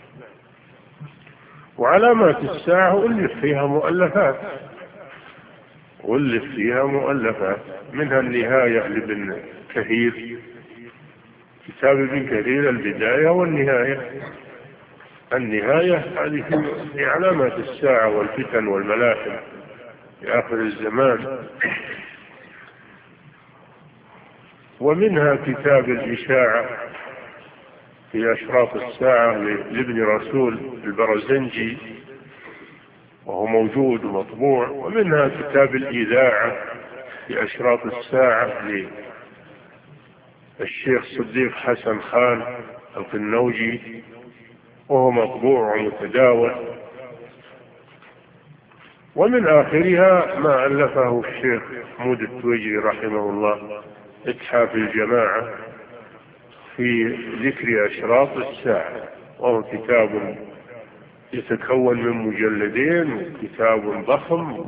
S1: وعلامات الساعة ألف فيها مؤلفات منها النهاية لابن كثير، كتاب ابن كثير البداية والنهاية. النهاية هذه في علامات الساعة والفتن والملاحم في آخر الزمان. ومنها كتاب الإشاعة في أشراط الساعة لابن رسول البرزنجي، وهو موجود ومطبوع. ومنها كتاب الإذاعة في أشراط الساعة للشيخ صديق حسن خان القنوجي، وهو مطبوع ومتداول. ومن آخرها ما ألفه الشيخ محمود التويجري رحمه الله، إتحاف الجماعة في ذكر أشراط الساعة، وهو كتاب يتكون من مجلدين، كتاب ضخم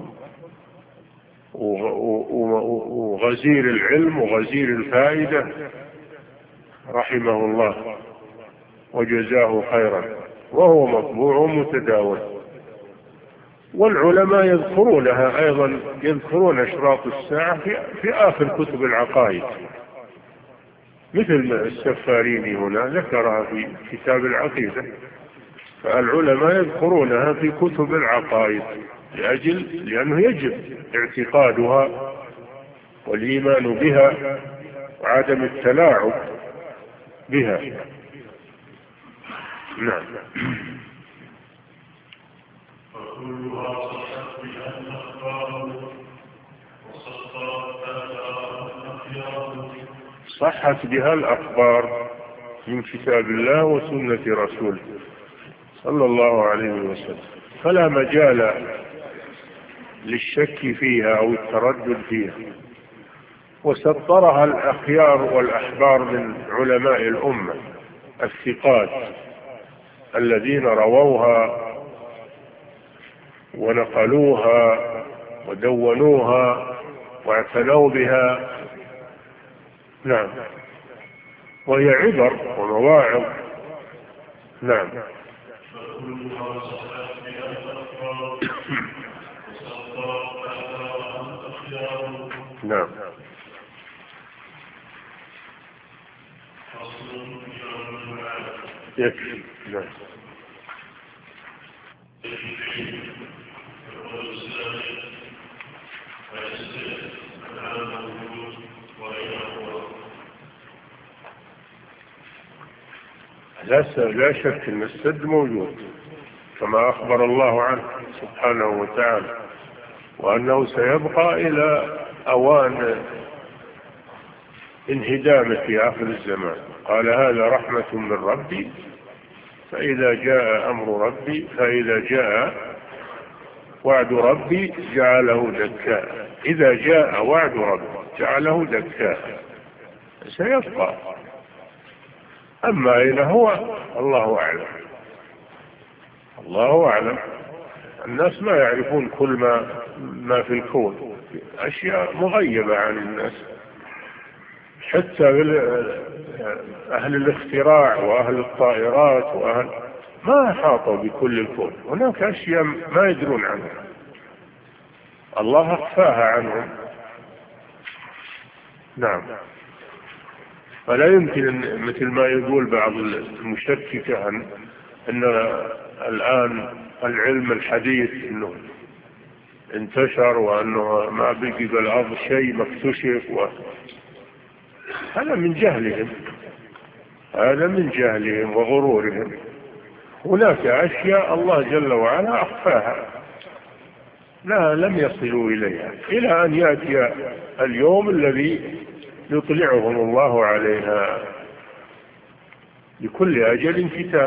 S1: وغزير العلم وغزير الفائدة رحمه الله وجزاه خيرا، وهو مطبوع ومتداول. والعلماء يذكرونها أيضا، يذكرون أشراط الساعة في آخر كتب العقائد، مثل السفاريني هنا ذكرها في كتاب العقيدة. فالعلماء يذكرونها في كتب العقائد لأنه يجب اعتقادها والإيمان بها وعدم التلاعب بها. نعم. صحت بها الأخبار من كتاب الله وسنة رسوله صلى الله عليه وسلم، فلا مجال للشك فيها أو التردد فيها. وسطرها الأخيار والأحبار من علماء الأمة الثقات الذين رووها ونقلوها ودونوها واعتنوا بها. نعم. وهي عبر ومواعظ. نعم. نعم. يكفي. نعم. لا شك أن السد موجود كما أخبر الله عنه سبحانه وتعالى، وأنه سيبقى إلى أوان انهدامه في آخر الزمان. قال هذا رحمة من ربي فإذا جاء وعد ربي جعله دكاء. إذا جاء وعد ربي جعله دكاء، سيبقى. أما أين هو الله أعلم. الله أعلم. الناس ما يعرفون كل ما في الكون، أشياء مغيبة عن الناس. حتى أهل الاختراع وأهل الطائرات ما أحاطوا بكل الكون. هناك أشياء ما يدرون عنها، الله أخفاها عنهم. نعم. فلا يمكن مثل ما يقول بعض المشككة أن الآن العلم الحديث أنه انتشر وأنه ما بقي بالأرض شيء مكتشف هذا من جهلهم وغرورهم. هناك أشياء الله جل وعلا أخفاها، لم يصلوا إليها إلى أن يأتي اليوم الذي يطلعهم الله عليها. لكل أجل كتاب،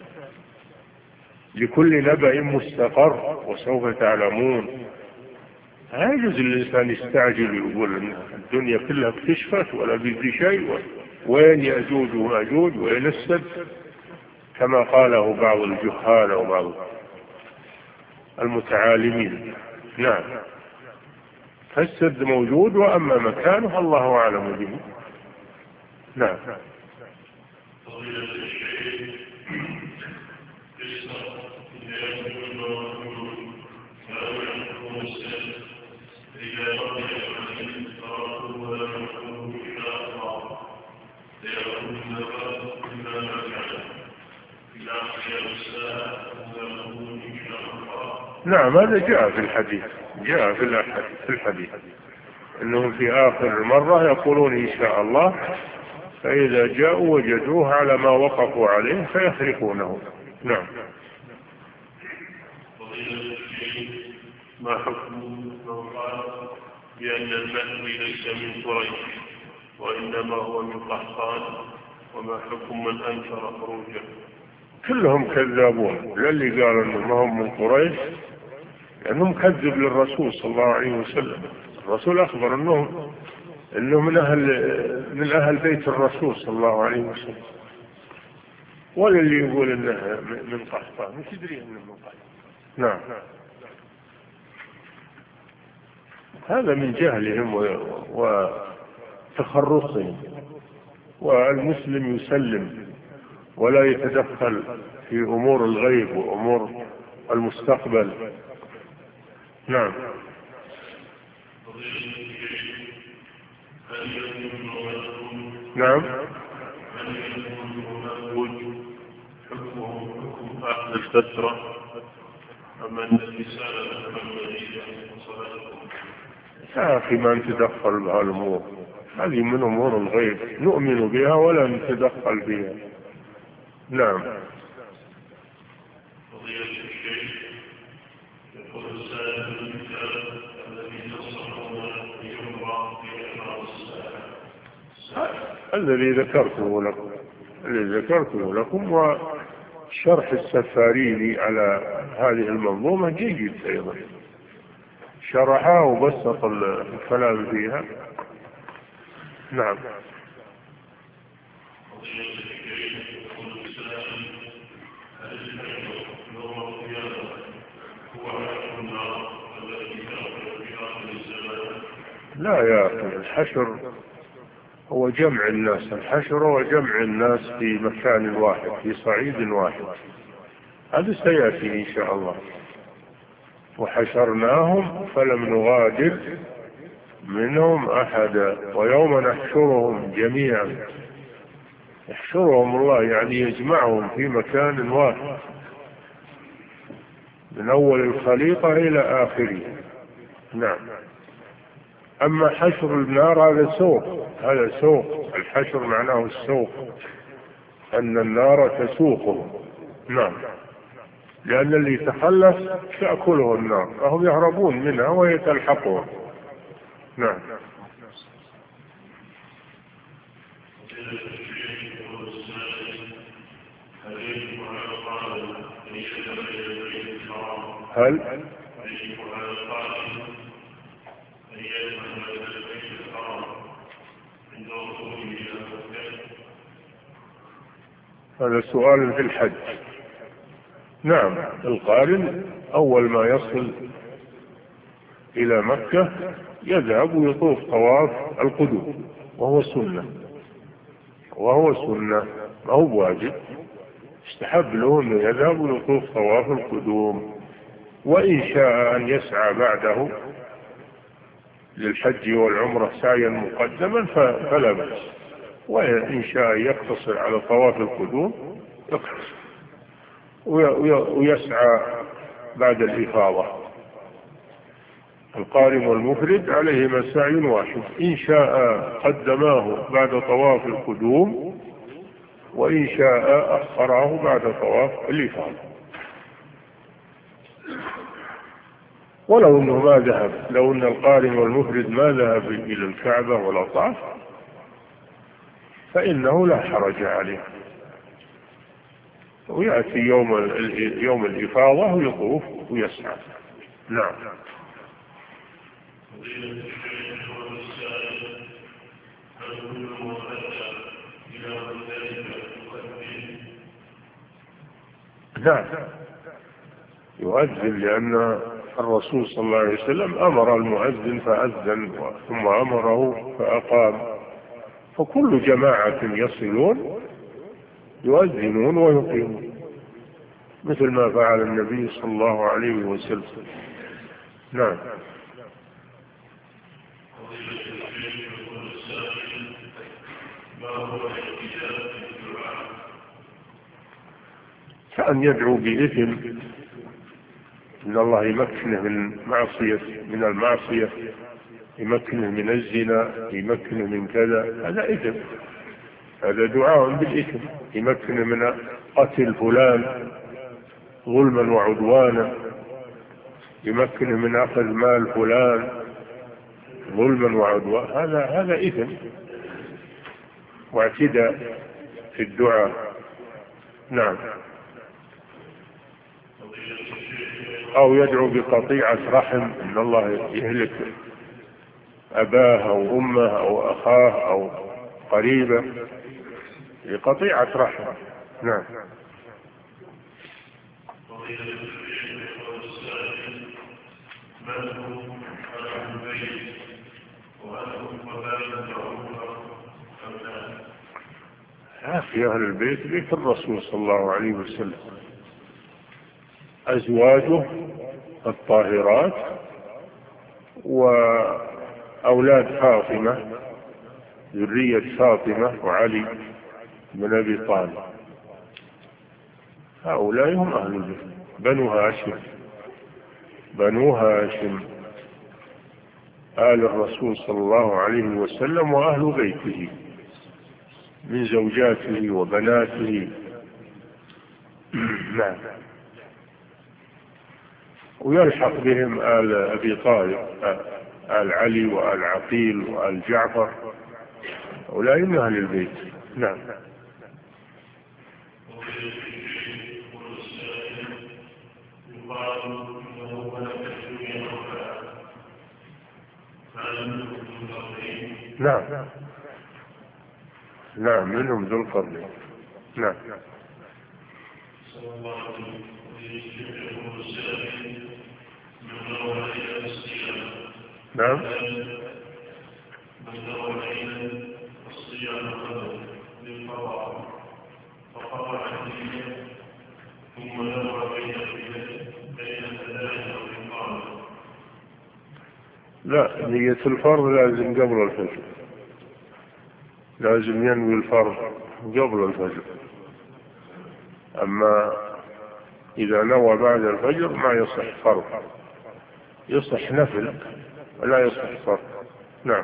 S1: لكل نبأ مستقر، وسوف تعلمون. لا يجوز الإنسان يستعجل ويقول إن الدنيا كلها اكتشفت ولا بيجي شيء، وين يأجوج ومأجوج وين السد، كما قاله بعض الجهال وبعض المتعالمين. نعم. فالسد موجود، وأما مكانه الله أعلم به. نعم. نعم، هذا جاء في الحديث، جاء في الحديث أنهم في آخر مرة يقولون إن شاء الله، فإذا جاءوا وجدوه على ما وقفوا عليه فيحرقونه. نعم.
S2: ما حكم من قال بأن المهدي ليس من قريش وإنما هو من قحطان، وما حكم من أنكر خروجه؟
S1: كلهم كذابون، للي قالوا أنهم هم من قريش لأنهم كذب للرسول صلى الله عليه وسلم. الرسول أخبر أنه من أهل بيت الرسول صلى الله عليه وسلم، وللي يقول أنه من قحطان مش يدري أنه من قحطان. نعم. هذا من جهلهم وتخرصهم، والمسلم يسلم ولا يتدخل في أمور الغيب وأمور المستقبل. نعم. نعم.
S2: حكم أهل الفترة أما الرسالة المحمدية وصلاتكم؟
S1: يا أخي ما نتدخل بهالأمور، هذه من أمور الغيب نؤمن بها ولا نتدخل بها. نعم.
S2: فضيلة الشيخ، يقول السائل الكتاب الذي تصحون يقرأ في إقرار الساعة
S1: الذي ذكرته لكم، وشرح السفاريني على هذه المنظومة جيد أيضا، شرحها وبسط الكلام فيها. نعم. لا يا أخي، الحشر هو جمع الناس، الحشر هو جمع الناس في مكان واحد في صعيد واحد، هذا سيأتي إن شاء الله. وحشرناهم فلم نغادر منهم أحدا ويوم نحشرهم جميعا. يحشرهم الله يعني يجمعهم في مكان واحد من أول الخليقة إلى آخره. نعم. أما حشر النار هذا سوق، الحشر معناه السوق، أن النار تسوقهم. نعم. لأن اللي تخلف تأكله النار فهم يهربون منها وهي تلحقهم. نعم. هل هذا سؤال في الحج؟ نعم. القارن أول ما يصل إلى مكة يذهب ويطوف طواف القدوم، وهو سنة ما هو واجب، استحب له أنه يذهب ويطوف طواف القدوم، وإن شاء أن يسعى بعده للحج والعمرة سعيا مقدما فلا بأس، وإن شاء يقتصر على طواف القدوم يقتصر ويسعى بعد الإفاضة. القارن والمفرد عليهما سعي واحد، إن شاء قدماه بعد طواف القدوم، وإن شاء أخره بعد طواف الإفاضة. ولو أنه ما ذهب، لو أن القارن والمفرد ما ذهب إلى الكعبة ولا طاف فإنه لا حرج عليه، ويأتي يوم الإفاضة ويطوف ويسعى. نعم. نعم، يؤذن لأن الرسول صلى الله عليه وسلم أمر المؤذن فأذن ثم أمره فأقام، فكل جماعة يصلون يؤذنون ويقيمون مثل ما فعل النبي صلى الله عليه وسلم. نعم. كأن يدعو بإثم، إن الله يمكنه من المعصية، يمكنه من الزنا، يمكنه من كذا، هذا إثم، هذا دعاء بالإثم. يمكنه من قتل فلان ظلما وعدوانا، يمكنه من أخذ مال فلان ظلما وعدوانا، هذا إثم واعتداء في الدعاء. نعم. أو يدعو بقطيعة رحم، إن الله يهلك أباه أو أمه أو أخاه أو قريبه بقطيعة رحم. نعم. في أهل البيت بيت الرسول صلى الله عليه وسلم، أزواجه الطاهرات وأولاد فاطمة، ذرية فاطمة وعلي بن أبي طالب، هؤلاء هم أهل البيت، بنو هاشم آل الرسول صلى الله عليه وسلم وأهل بيته من زوجاته وبناته. نعم. ويلحق بهم آل أبي طالب، آل علي وآل عقيل وآل جعفر، أولئك من أهل البيت. نعم. نعم. نعم، منهم ذو القرنين. نعم. نعم. لا، نية الفرض لازم قبل الفجر، لازم ينوي الفرض قبل الفجر. أما إذا نوى بعد الفجر ما يصح فرض، يصح نفل ولا يصح فرض. نعم.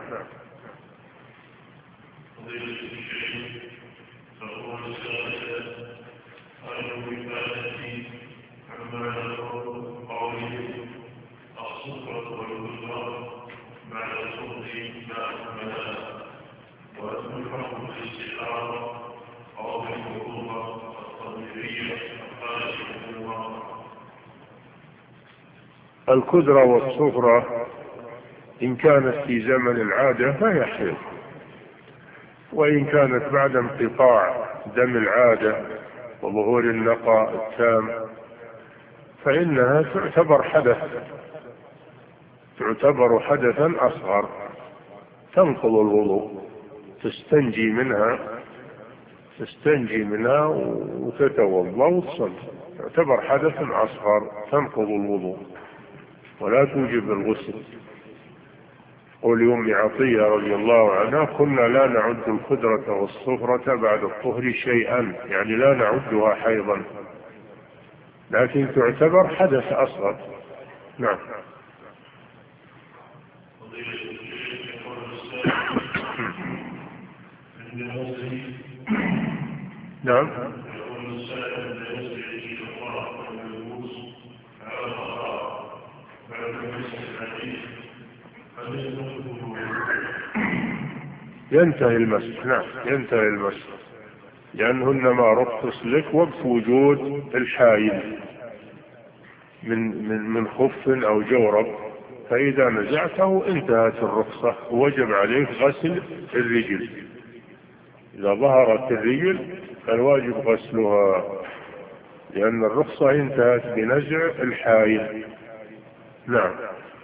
S1: الكدرة والصفرة إن كانت في زمن العادة فهي حيض، وإن كانت بعد انقطاع دم العادة وظهور النقاء التام فإنها تعتبر حدثا أصغر، تنقض الوضوء، تستنجي منها وتتوضأ وتصلي، تعتبر حدثا أصغر تنقض الوضوء ولا توجب الغسل. قول أم عطية رضي الله عنها: كنا لا نعد الكدرة والصفرة بعد الطهر شيئا، يعني لا نعدها حيضا، لكن تعتبر حدث أصغر. نعم. نعم. ينتهي المسح. نعم، ينتهي المسح، لأنهن ما رخص لك وقت وجود الحائل من خف أو جورب، فإذا نزعته انتهت الرخصة ووجب عليك غسل الرجل. إذا ظهرت الرجل فالواجب غسلها، لأن الرخصة انتهت بنزع الحائل. نعم.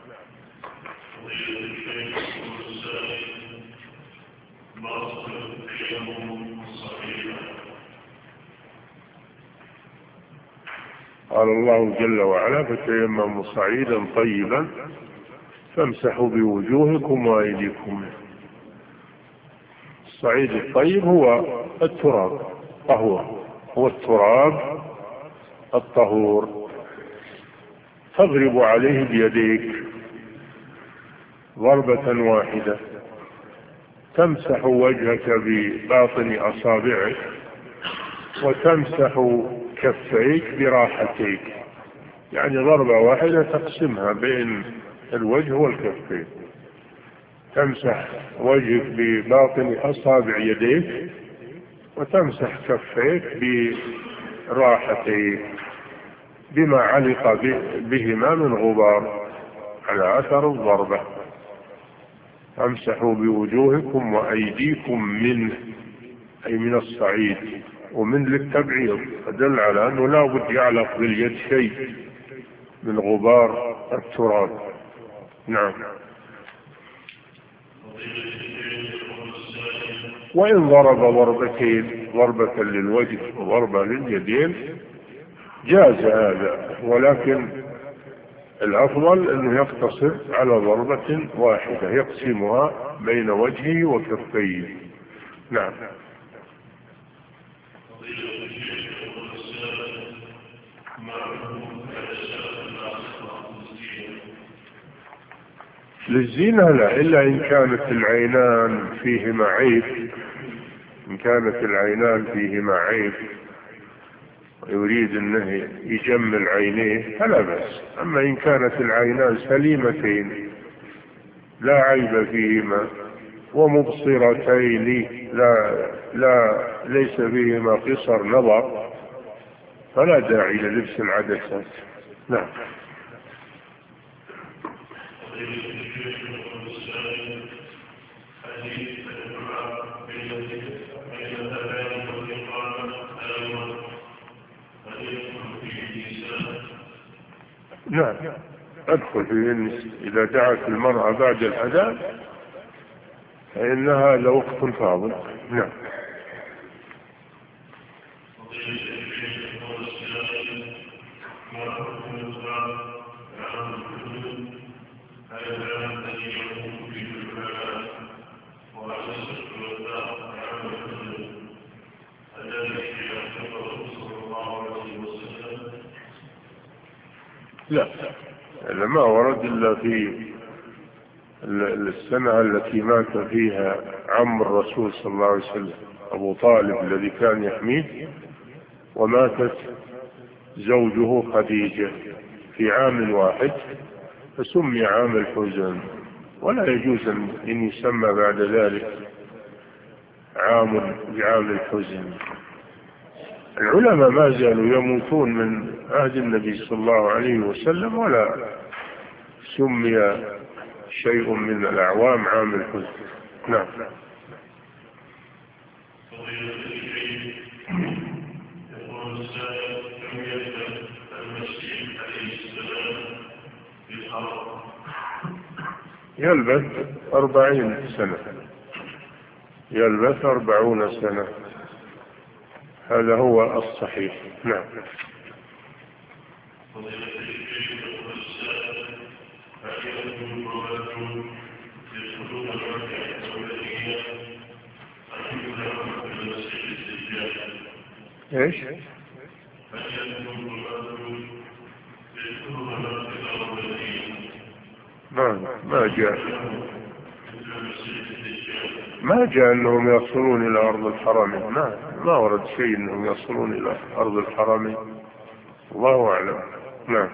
S1: قال الله جل وعلا: فتيمموا صعيدا طيبا فامسحوا بوجوهكم وأيديكم. الصعيد الطيب هو التراب طهور، هو التراب الطهور. تضرب عليه بيديك ضربة واحدة، تمسح وجهك بباطن أصابعك، وتمسح كفيك براحتيك، يعني ضربة واحدة تقسمها بين الوجه والكفين. تمسح وجهك بباطن أصابع يديك، وتمسح كفيك براحتيك بما علق بهما من غبار على أثر الضربة. امسحوا بوجوهكم وأيديكم منه، أي من الصعيد، ومن للتبعيض، فدل على أنه لا بد يعلق باليد شيء من غبار التراب. نعم. وإن ضرب ضربتين، ضربة للوجه وضربة لليدين، جاز هذا، ولكن الأفضل أنه يقتصر على ضربة واحدة يقسمها بين وجهه وكفيه. نعم. للزينة لا، إلا إن كانت العينان فيهما عيب. إن كانت العينان فيهما عيب يريد أنه يجمل عينيه فلا بأس. أما إن كانت العينان سليمتين لا عيب فيهما ومبصرتين ليس فيهما قصر نظر، فلا داعي للبس العدسات. نعم. نعم، أدخل في النساء إذا دعت المرأة بعد الأذان فإن هذا وقت فاضل. نعم. لا، ما ورد إلا في السنة التي مات فيها عم الرسول صلى الله عليه وسلم أبو طالب الذي كان يحميه، وماتت زوجه خديجة في عام واحد، فسمي عام الحزن، ولا يجوز أن يسمى بعد ذلك عام بعام الحزن. العلماء ما زالوا يموتون من عهد النبي صلى الله عليه وسلم ولا سمي شيء من الأعوام عام الحزن. نعم. يلبث 40 سنة، يلبث 40 سنة، هذا هو الصحيح. نعم. ايش؟ ما جاء انهم يصلون الى ارض الحرمين. ما ورد شيء انهم يصلون الى ارض الحرمين، الله اعلم. نعم.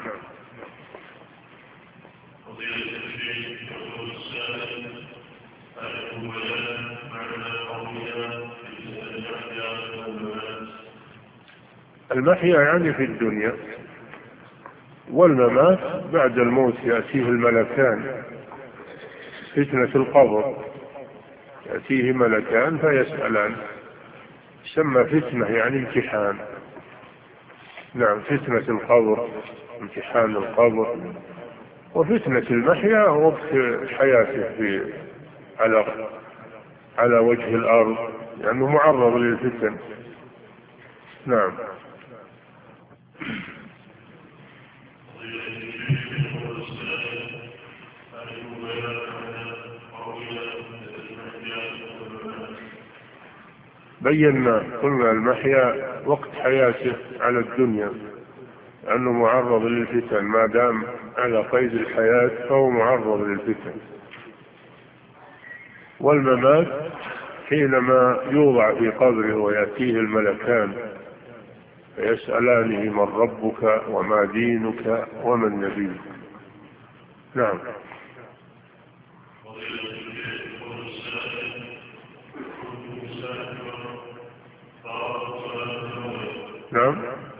S1: المحيا يعني في الدنيا، والممات بعد الموت يأتيه الملكان، فتنة القبر، يأتيه ملكان فيسألان، يسمى فتنة يعني امتحان. نعم، فتنة القبر، امتحان القبر، وفتنة المحيا وقت حياته على وجه الأرض، لأنه معرض للفتن. نعم. بينا قلنا المحيا وقت حياته على الدنيا، لأنه معرض للفتن، ما دام على قيد الحياة فهو معرض للفتن. والممات حينما يوضع في قبره ويأتيه الملكان فيسألانه من ربك وما دينك ومن نبيك. نعم. نعم.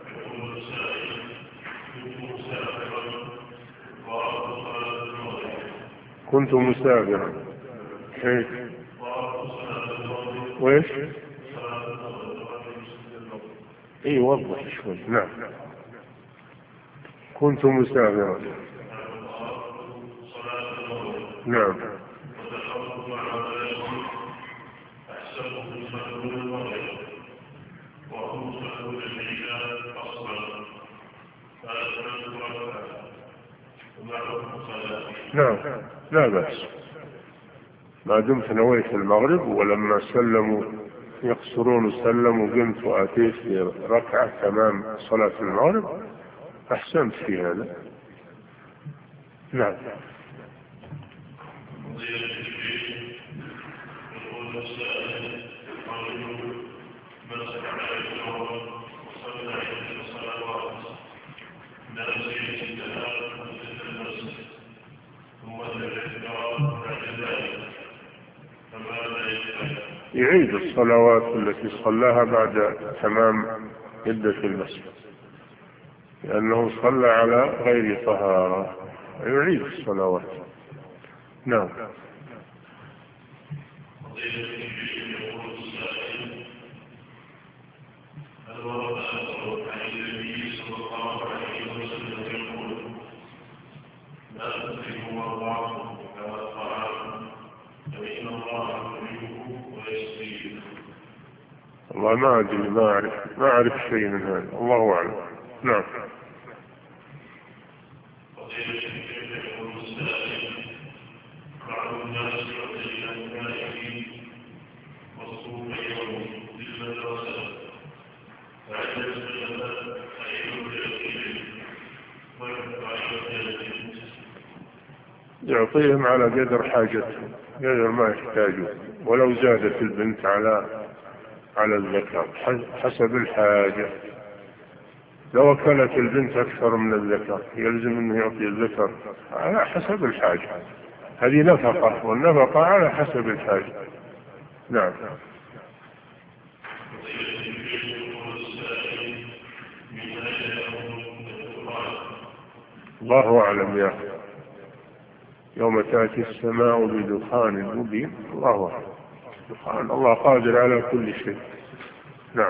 S1: كنت مسافرا. وإيش؟ اي وضح شوي. نعم. كنت مسافرا. نعم. نعم لا بأس، ما دمت نويت المغرب ولما سلموا يقصرون سلموا قمت وآتيت في ركعة تمام صلاة المغرب أحسنت في هذا. نعم. يعيد الصلوات التي صلاها بعد تمام مدة المسجد، لأنه صلى على غير طهارة، يعيد الصلوات. نعم. والله ما أدري، ما أعرف شيء من هذا، الله أعلم. نعم. يعطيهم على قدر حاجتهم، قدر ما يحتاجون، ولو زادت البنت على الذكر حسب الحاجة. لو أكلت البنت أكثر من الذكر يلزم أنه يعطي الذكر على حسب الحاجة. هذه نفقة، والنفقة على حسب الحاجة. نعم. الله أعلم يا أخي. يوم تأتي السماء بدخان مبين، الله أعلم. دخان، الله قادر على كل شيء. نعم.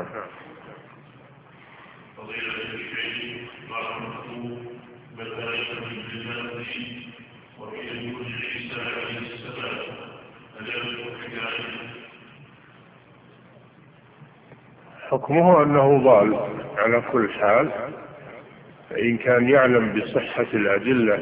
S1: حكمه أنه ضال على كل حال، فإن كان يعلم بصحة الأدلة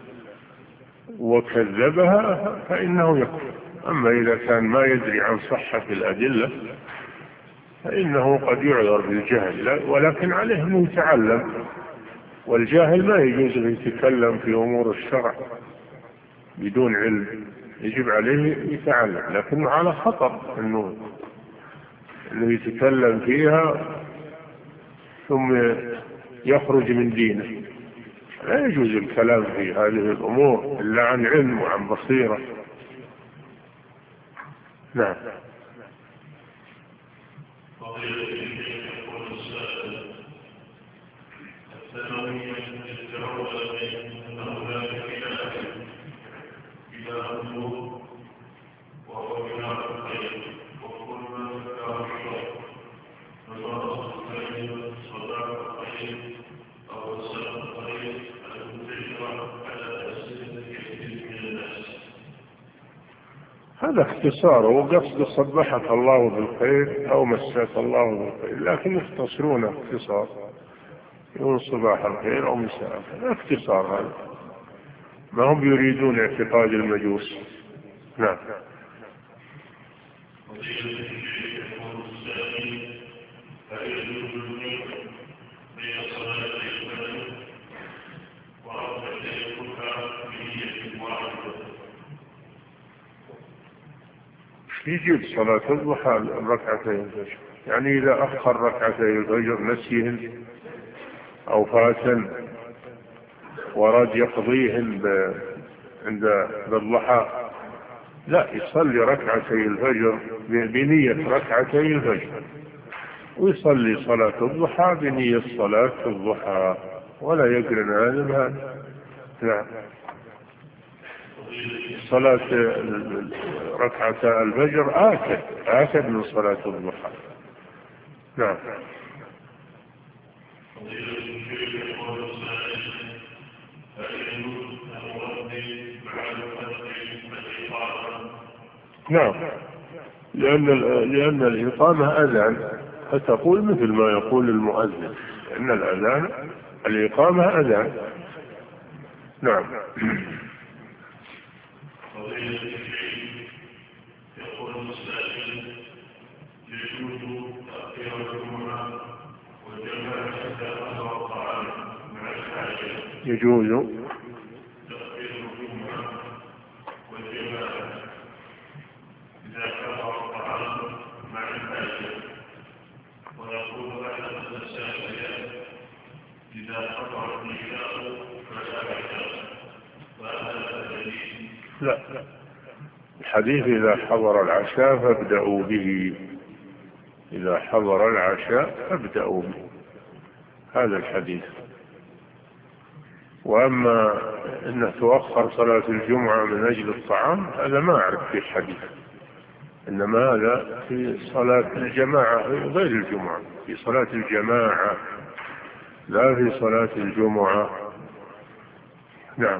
S1: وكذبها فإنه يكفر. أما إذا كان ما يدري عن صحة الأدلة فإنه قد يعذر بالجهل، ولكن عليه أن يتعلم، والجاهل ما يجوز أن يتكلم في أمور الشرع بدون علم، يجب عليه يتعلم، لكنه على خطر أنه يتكلم فيها ثم يخرج من دينه. لا يجوز الكلام في هذه الأمور إلا عن علم وعن بصيرة. نعم. هذا اختصار، وقصد صبحك الله بالخير أو مساك الله بالخير، لكن يختصرون اختصار، يقول صباح الخير أو مساء الخير، اختصار هذا، ما هم يريدون اعتقاد المجوس. نعم. يجيب صلاة الضحى ركعتين الفجر، يعني إذا أخر ركعتين الفجر نسيهن أو فاتن وراد يقضيهن عند الضحى، لا، يصلي ركعتي الفجر بنية ركعتي الفجر، ويصلي صلاة الضحى بنية صلاة الضحى، ولا يقرن هذا بهذا. نعم. صلاة ركعة الفجر آكد من صلاة الضحى. نعم. نعم، لأن الإقامة أذان، فتقول مثل ما يقول المؤذن، لأن الأذان الإقامة أذان. نعم. يجوز لا، الحديث إذا حضر العشاء فابدأوا به، إذا حضر العشاء فابدأوا به، هذا الحديث. وأما أنه تؤخر صلاة الجمعة من أجل الطعام، هذا ما أعرف في الحديث، إنما هذا في صلاة الجماعة غير الجمعة، في صلاة الجماعة لا في صلاة الجمعة. نعم.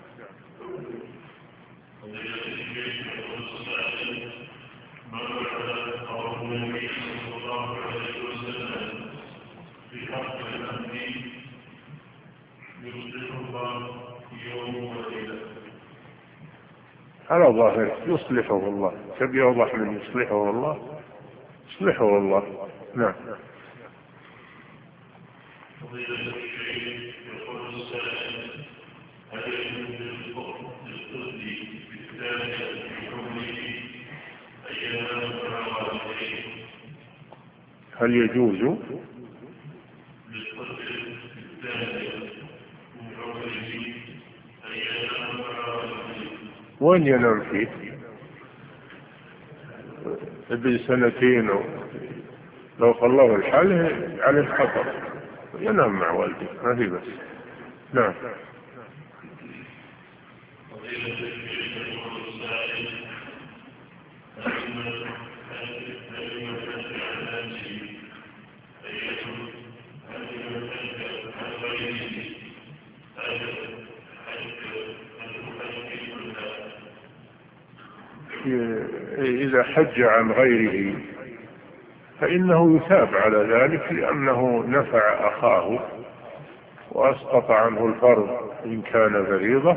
S1: على ظاهر يصلحه الله، تبي يوضح من يصلحه الله، يصلحه الله. نعم. هل يجوز وين ينام فيه؟ ابن سنتين لو خلاه الحال على الخطر، ينام مع والده، ما في بس. نعم. إذا حج عن غيره فإنه يثاب على ذلك، لأنه نفع أخاه وأسقط عنه الفرض إن كان فريضة،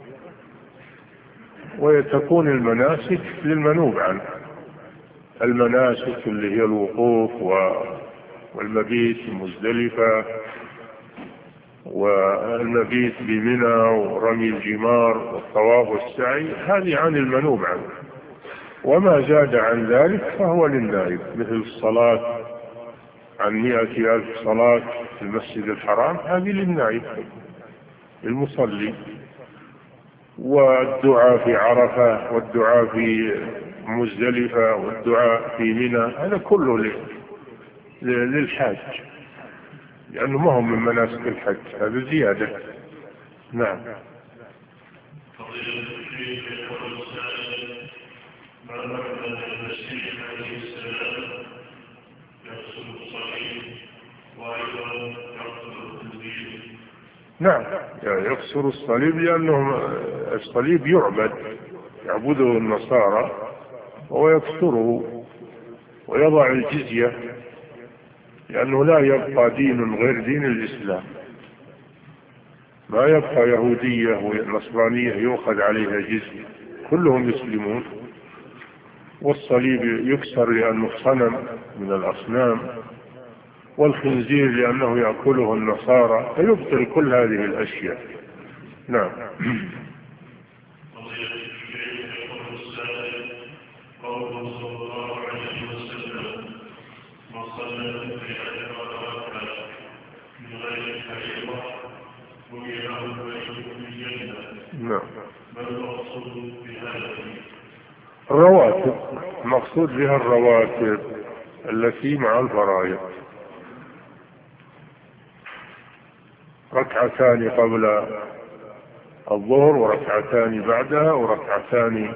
S1: وتكون المناسك للمنوب عنه، المناسك اللي هي الوقوف والمبيت في مزدلفة والمبيت بمنى ورمي الجمار والطواف والسعي، هذه عن المنوب عنه، وما زاد عن ذلك فهو للنائب، مثل الصلاة عن 100,000 صلاة في المسجد الحرام، هذه للنائب المصلي، والدعاء في عرفة والدعاء في مزدلفة والدعاء في منى، هذا كله للحاج، لأنه ما هو من مناسك الحج، هذا زيادة. نعم. نعم، يعني يكسر الصليب، لأنه الصليب يعبده النصارى، وهو يكسره ويضع الجزية، لأنه لا يبقى دين غير دين الإسلام، ما يبقى يهودية ونصرانية يؤخذ عليها جزية، كلهم يسلمون. والصليب يكسر لأنه صنم من الأصنام، والخنزير لأنه يأكله النصارى، فيبطل كل هذه الأشياء. نعم. نعم. الرواتب، المقصود بها الرواتب التي مع الفرائض، ركعتان قبل الظهر وركعتان بعدها وركعتان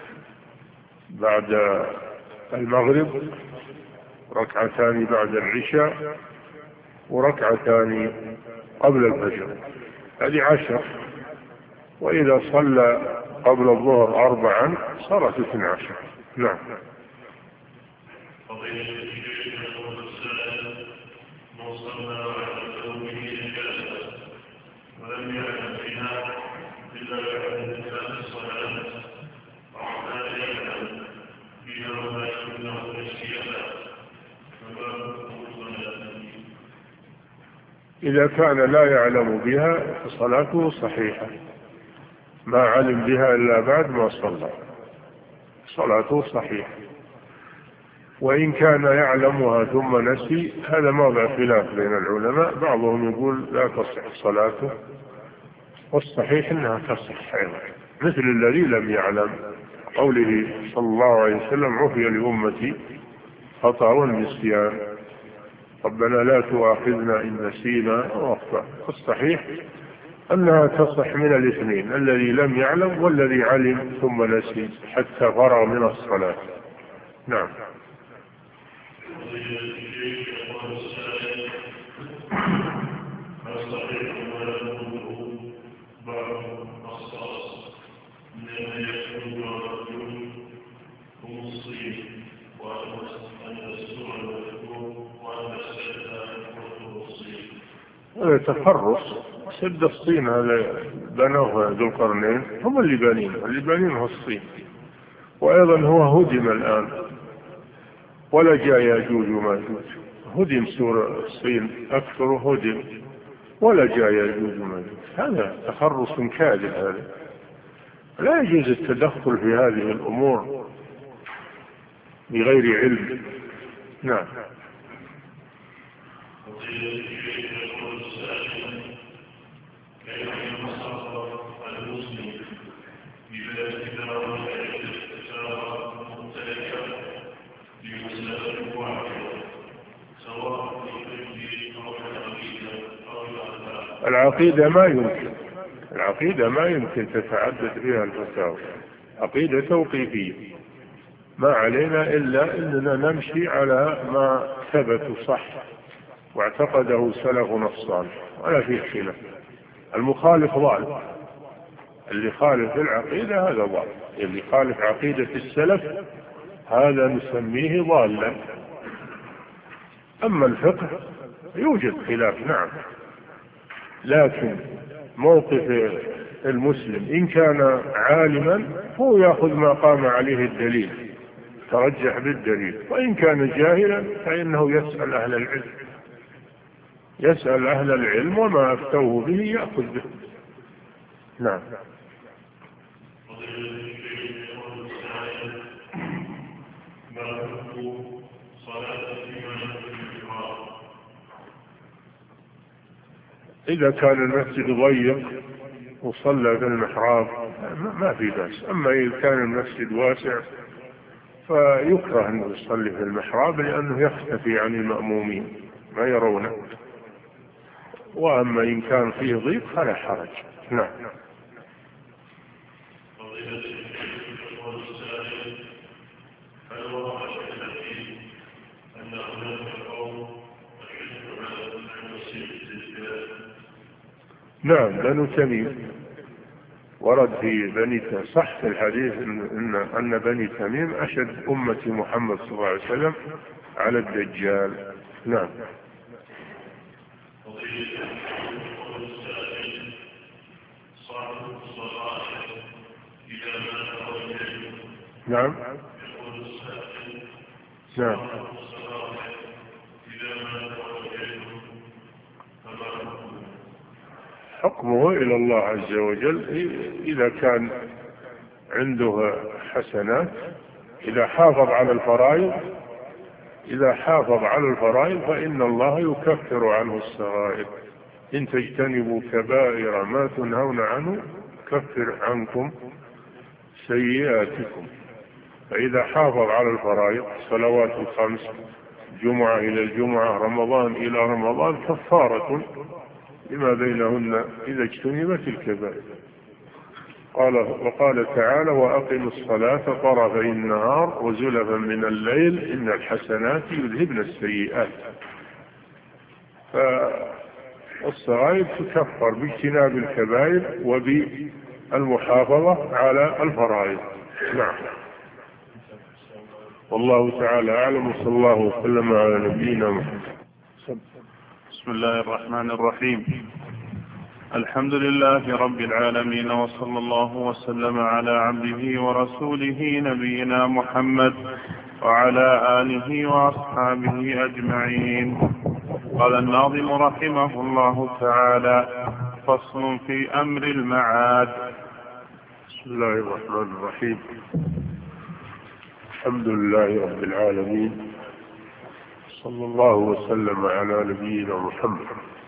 S1: بعد المغرب، ركعتان بعد العشاء، وركعتان قبل الفجر، هذه 10. وإذا صلى قبل الظهر 4 صارت 12. نعم. إذا كان لا يعلم بها فصلاته صحيحة، ما علم بها إلا بعد ما صلى صلاته صحيحة. وإن كان يعلمها ثم نسي هذا موضع خلاف بين العلماء، بعضهم يقول لا تصح صلاته، والصحيح أنها تصح أيضا، مثل الذي لم يعلم، قوله صلى الله عليه وسلم عفي لأمتي خطأ والنسيان، ربنا لا تؤاخذنا إن نسينا أو أخطأنا. الصحيح أنها تصح من الاثنين، الذي لم يعلم والذي علم ثم نسي حتى فرغ من الصلاة. نعم. هذا تخرص، سد الصين هذا بنوه ذو القرنين، هم اللي بانينه الصين، وأيضا هو هدم الآن ولا جاء ياجوج وماجوج، هدم سور الصين أكثر هدم ولا جاء ياجوج وماجوج. هذا تخرص كاذب، هذا لا يجوز التدخل في هذه الأمور بغير علم. نعم. العقيدة ما يمكن تتعدد فيها الفتاوى، عقيدة توقيفية، ما علينا إلا أننا نمشي على ما ثبت صح واعتقده سلفنا الصالح ولا فيه خلاف. المخالف ضال، اللي خالف العقيدة هذا ضال، اللي خالف عقيدة السلف هذا نسميه ضالا. أما الفقه يوجد خلاف نعم، لكن موقف المسلم إن كان عالما هو يأخذ ما قام عليه الدليل، ترجح بالدليل، وإن كان جاهلا فإنه يسأل أهل العلم وما أفتوه به يأخذ به. نعم. إذا كان المسجد ضيق وصلى في المحراب ما في بأس، أما إذا كان المسجد واسع فيكره أنه يصلي في المحراب لأنه يختفي عن المأمومين ما يرونه، وأما إن كان فيه ضيق فلا حرج. نعم. نعم، بنو تميم ورد في صح في الحديث أن بني تميم أشد أمة محمد صلى الله عليه وسلم على الدجال. نعم. نعم. نعم. حكمه إلى الله عز وجل. إذا كان عنده حسنات، إذا حافظ على الفرائض فإن الله يكفر عنه الصغائر. إن تجتنبوا كبائر ما تنهون عنه كفر عنكم سيئاتكم. فإذا حافظ على الفرائض، صلوات الخمس، جمعة إلى الجمعة، رمضان إلى رمضان، كفارة لما بينهن إذا اجتنبت الكبائر. وقال تعالى: وأقم الصلاة طرفي النهار وزلفا من الليل إن الحسنات يذهبن السيئات. فالصغائر تكفر باجتناب الكبائر وبالمحافظة على الفرائض. نعم. والله تعالى أعلم، وصلى الله وسلم على نبينا محمد.
S3: بسم الله الرحمن الرحيم. الحمد لله رب العالمين، وصلى الله وسلم على عبده ورسوله نبينا محمد وعلى آله وأصحابه أجمعين. قال الناظم رحمه الله تعالى: فصل في أمر المعاد.
S1: بسم الله الرحمن الرحيم. الحمد لله رب العالمين، صلى الله وسلم على نبينا محمد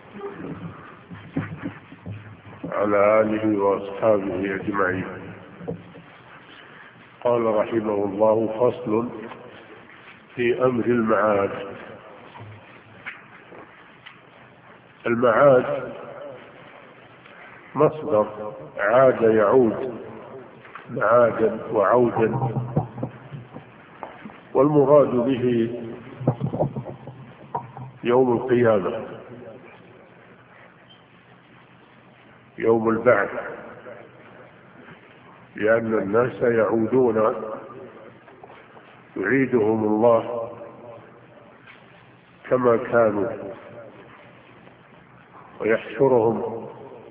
S1: وعلى آله وأصحابه أجمعين. قال رحمه الله: فصل في أمر المعاد. المعاد مصدر عاد يعود، معادا وعودا، والمراد به يوم القيامة، يوم البعث، لأن الناس يعودون، يعيدهم الله كما كانوا، ويحشرهم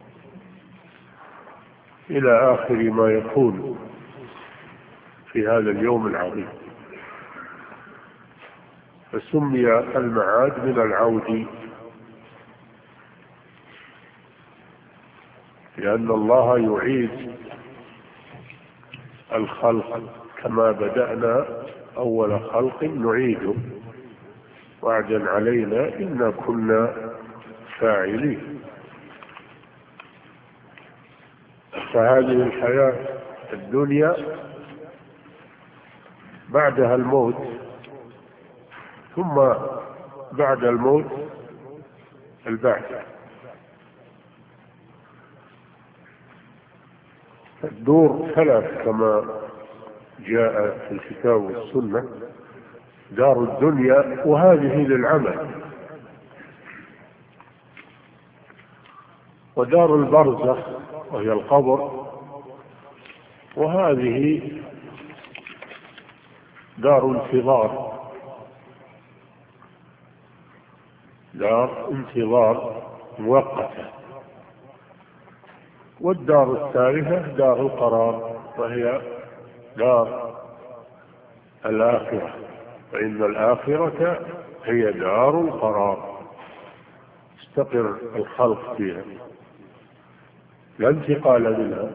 S1: إلى آخر ما يكون في هذا اليوم العظيم. فسمي المعاد من العود، لأن الله يعيد الخلق كما بدأنا أول خلق نعيده، وعدا علينا إنا كنا فاعلين. فهذه الحياة الدنيا بعدها الموت، ثم بعد الموت البعث. الدور ثلاث كما جاء في الكتاب والسنة: دار الدنيا، وهذه للعمل، ودار البرزخ وهي القبر، وهذه دار انتظار، دار انتظار مؤقتة. والدار الثالثة دار القرار، وهي دار الآخرة، فإن الآخرة هي دار القرار، استقر الخلق فيها، لا انتقال منها.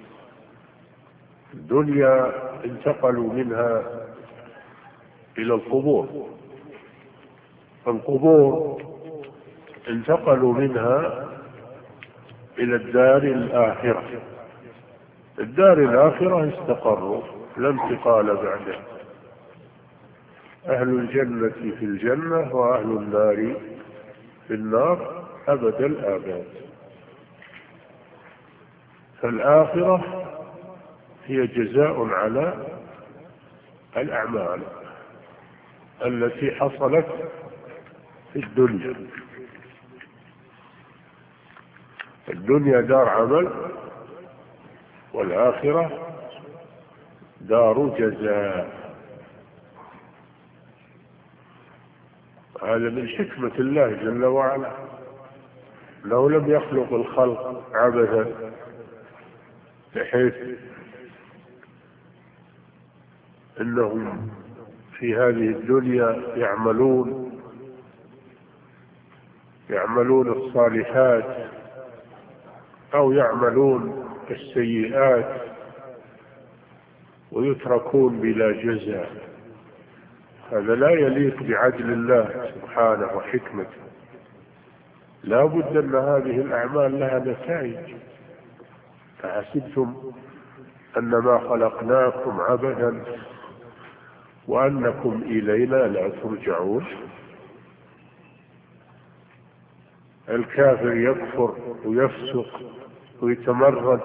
S1: الدنيا انتقلوا منها إلى القبور، القبور انتقلوا منها إلى الدار الآخرة، الدار الآخرة استقروا، لا انتقال بعدها. أهل الجنة في الجنة، وأهل النار في النار أبد الآباد. فالآخرة هي جزاء على الأعمال التي حصلت في الدنيا. الدنيا دار عمل، والآخرة دار جزاء. هذا من حكمة الله جل وعلا، لو لم يخلق الخلق عبثا بحيث إنهم في هذه الدنيا يعملون الصالحات أو يعملون السيئات ويتركون بلا جزاء. هذا لا يليق بعدل الله سبحانه وحكمته. لا بد أن هذه الأعمال لها نتائج. فحسبتم أنما خلقناكم عبثا وأنكم إلينا لا ترجعون. الكافر يكفر ويفسق ويتمرد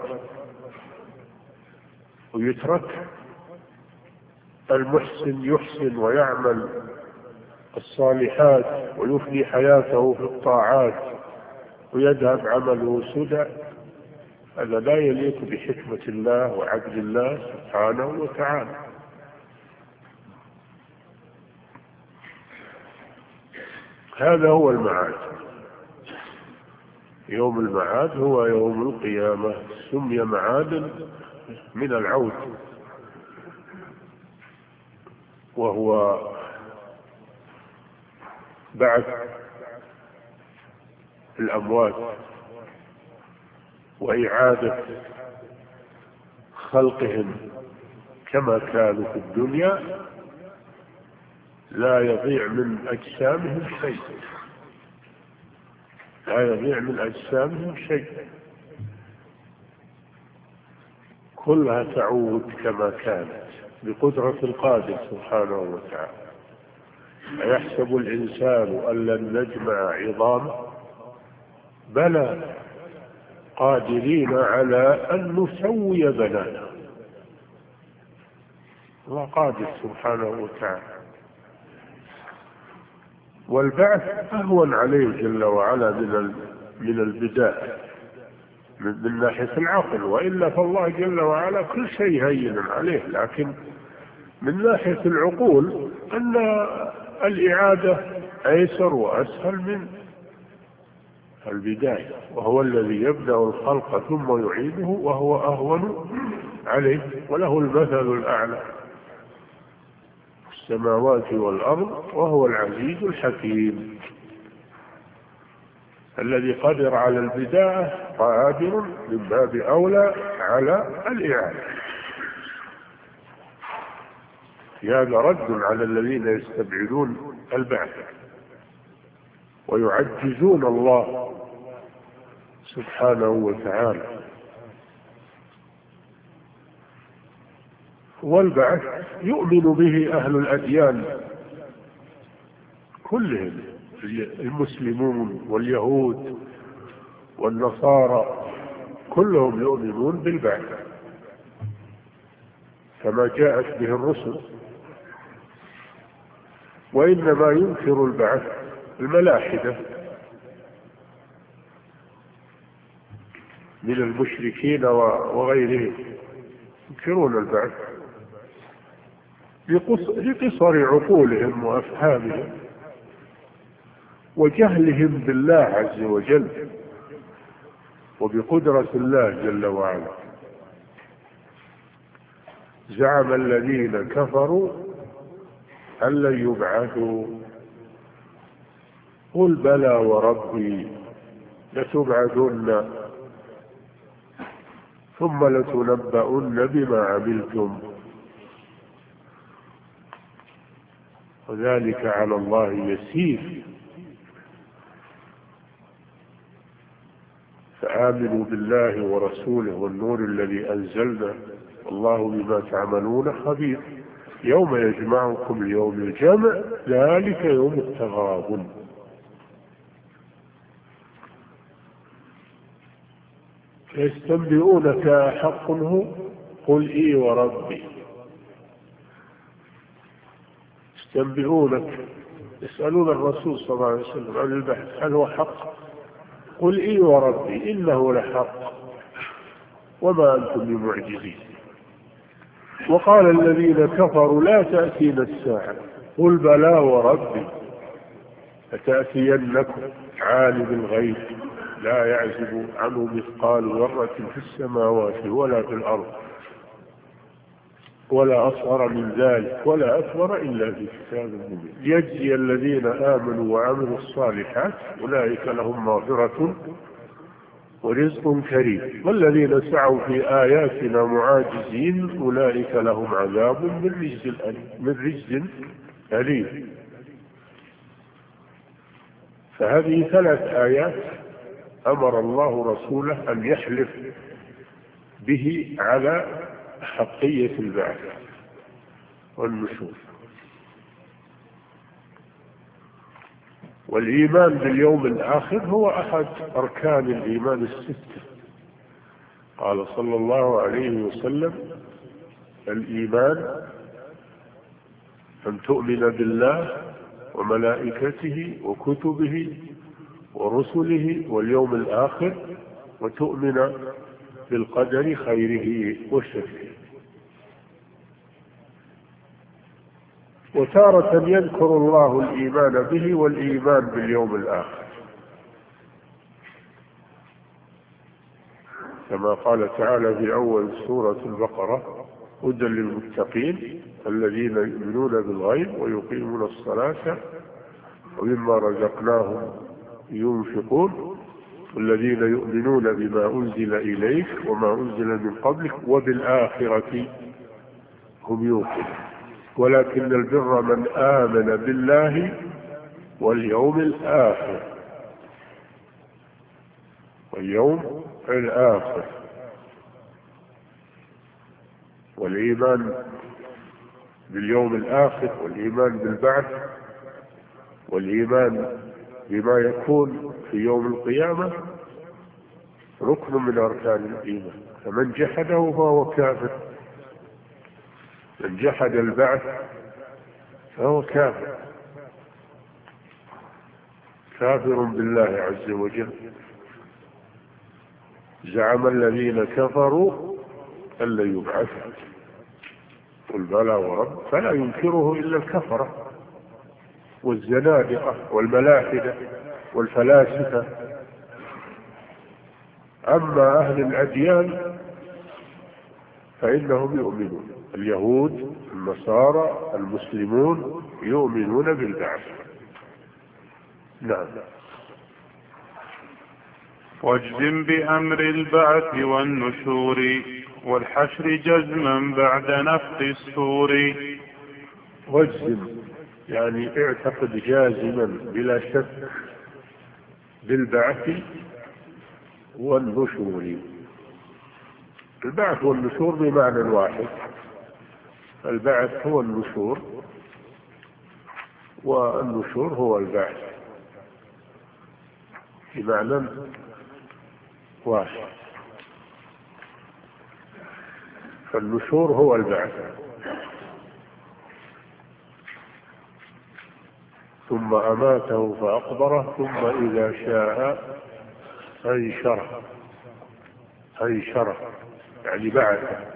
S1: ويترك، المحسن يحسن ويعمل الصالحات ويفني حياته في الطاعات ويذهب عمله سدى. هذا لا يليق بحكمة الله وعدل الله سبحانه وتعالى. هذا هو المعاد. يوم المعاد هو يوم القيامة، سمي معادا من العود، وهو بعث الأموات وإعادة خلقهم كما كانوا في الدنيا، لا يضيع من أجسامهم شيء، لا يضيع من أجسامهم شيء، كلها تعود كما كانت بقدرة القادر سبحانه وتعالى. أيحسب الإنسان أن لن نجمع عظامه؟ بلى قادرين على أن نسوي بنانه. الله قادر سبحانه وتعالى. والبعث أهون عليه جل وعلا من البداية من ناحية العقل، وإلا فالله جل وعلا كل شيء هين عليه، لكن من ناحية العقول أن الإعادة أيسر وأسهل من البداية، وهو الذي يبدأ الخلق ثم يعيده وهو أهون عليه، وله المثل الأعلى في السماوات والأرض وهو العزيز الحكيم. الذي قدر على البداية قادر من باب أولى على الإعادة. هذا رد على الذين يستبعدون البعث ويعجزون الله سبحانه وتعالى. والبعث يؤمن به أهل الأديان كلهم، المسلمون واليهود والنصارى كلهم يؤمنون بالبعث كما جاءت به الرسل. وإنما ينكر البعث الملاحدة من المشركين وغيرهم، ينكرون البعث لقصر عقولهم وأفهامهم وجهلهم بالله عز وجل وبقدرة الله جل وعلا. زعم الذين كفروا أن لن يبعثوا، قل بلى وربي لتبعثن ثم لتنبؤن بما عملتم وذلك على الله يسير. فآمنوا بالله ورسوله والنور الذي أنزلنا والله بما تعملون خبير. يوم يجمعكم ليوم الجمع ذلك يوم التغابن. يستنبئونك حق هو قل إي وربي. يستنبئونك، يسألون الرسول صلى الله عليه وسلم عن البحث هل هو حق؟ قل إي وربي إنه لحق وما أنتم بمعجزين. وقال الذين كفروا لا تأتينا الساعة قل بلى وربي لتأتينكم عالم الغيب لا يعزب عنه مثقال ذرة في السماوات ولا في الأرض ولا أصغر من ذلك ولا أكبر إلا في كتاب مبين ليجزي الذين آمنوا وعملوا الصالحات أولئك لهم مغفرة ورزق كريم والذين سعوا في آياتنا معاجزين أولئك لهم عذاب من رجز أليم. فهذه 3 آيات أمر الله رسوله أن يحلف به على حقية البعث والنشور. والإيمان باليوم الآخر هو أحد أركان الإيمان 6. قال صلى الله عليه وسلم الإيمان أن تؤمن بالله وملائكته وكتبه ورسله واليوم الآخر وتؤمن بالقدر خيره وشره. وتارة يذكر الله الإيمان به والإيمان باليوم الآخر كما قال تعالى في أول سورة البقرة هدى للمتقين الذين يؤمنون بالغيب ويقيمون الصلاة ومما رزقناهم ينفقون والذين يؤمنون بما أنزل إليك وما أنزل من قبلك وبالآخرة هم يوقنون ولكن البر من آمن بالله واليوم الآخر والإيمان باليوم الآخر والإيمان بالبعث والإيمان بما يكون في يوم القيامة ركن من أركان الإيمان. فمن جحده فهو كافر. من جحد البعث فهو كافر بالله عز وجل. زعم الذين كفروا أن لن يبعثوا قل بلى ورب فلا ينكره إلا الكفرة والزنادقة والملاحدة والفلاسفة. أما أهل الأديان فإنهم يؤمنون اليهود النصارى المسلمون يؤمنون بالبعث. نعم.
S3: واجزم بأمر البعث والنشور والحشر جزما بعد نفخ الصور.
S1: واجزم يعني اعتقد جازما بلا شك بالبعث والنشور. البعث والنشور بمعنى واحد. البعث هو النشور والنشور هو البعث بمعنى واحد. فالنشور هو البعث ثم أماته فأقبره ثم إذا شاء أنشره يعني بعث.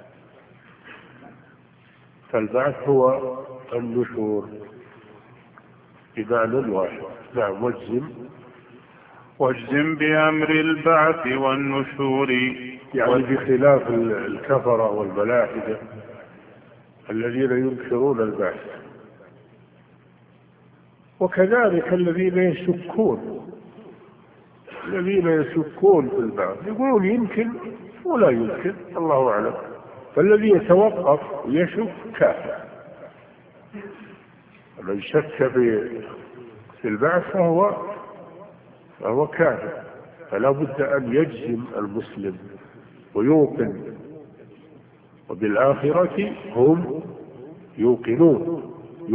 S1: فالبعث هو النشور بمعنى واحد. نعم.
S3: واجزم بأمر البعث والنشور
S1: يعني بخلاف الكفرة والملاحدة الذين ينكرون البعث وكذلك الذين يشكون في البعث يقولون يمكن ولا يمكن الله أعلم. فالذي يتوقف ويشك كافر. من شك في البعث فهو كافر. فلا بد أن يجزم المسلم ويوقن وبالآخرة هم يوقن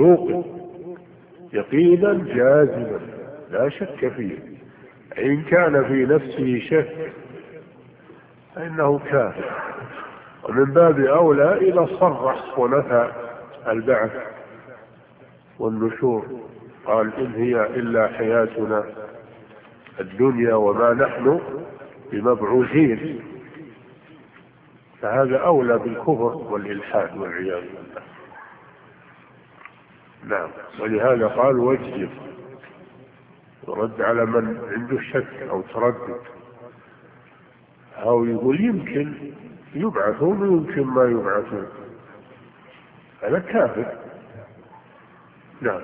S1: يقينا جازما لا شك فيه. إن كان في نفسه شك فإنه كافر. ومن باب أولى إذا صرح ونفى البعث والنشور قال إن هي إلا حياتنا الدنيا وما نحن بمبعوثين. فهذا أولى بالكفر والإلحاد والعياذ بالله. نعم. ولهذا قال واجزم، يرد على من عنده شك أو تردد، أو يقول يمكن يبعثون ويمكن ما يبعثون، هذا كافر. نعم.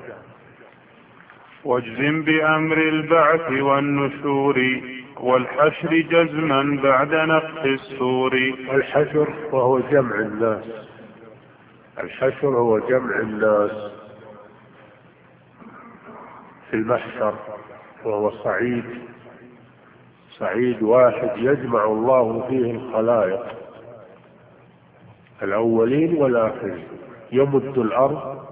S3: واجزم بأمر البعث والنشور والحشر جزما بعد نفخ الصور.
S1: الحشر وهو جمع الناس، الحشر هو جمع الناس في المحشر، وهو صعيد واحد يجمع الله فيه الخلائق الأولين والآخرين، يمد الأرض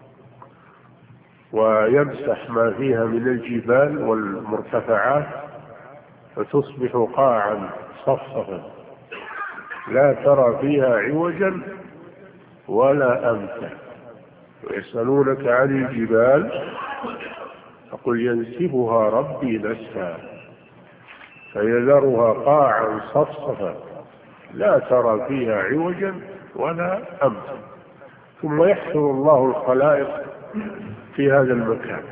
S1: ويمسح ما فيها من الجبال والمرتفعات فتصبح قاعا صفصفا لا ترى فيها عوجا ولا أمتا. ويسألونك عن الجبال فقل ينسفها ربي نسفا فيذرها قاعا صفصفا لا ترى فيها عوجا ولا أمتا. ثم يحشر الله الخلائق في هذا المكان،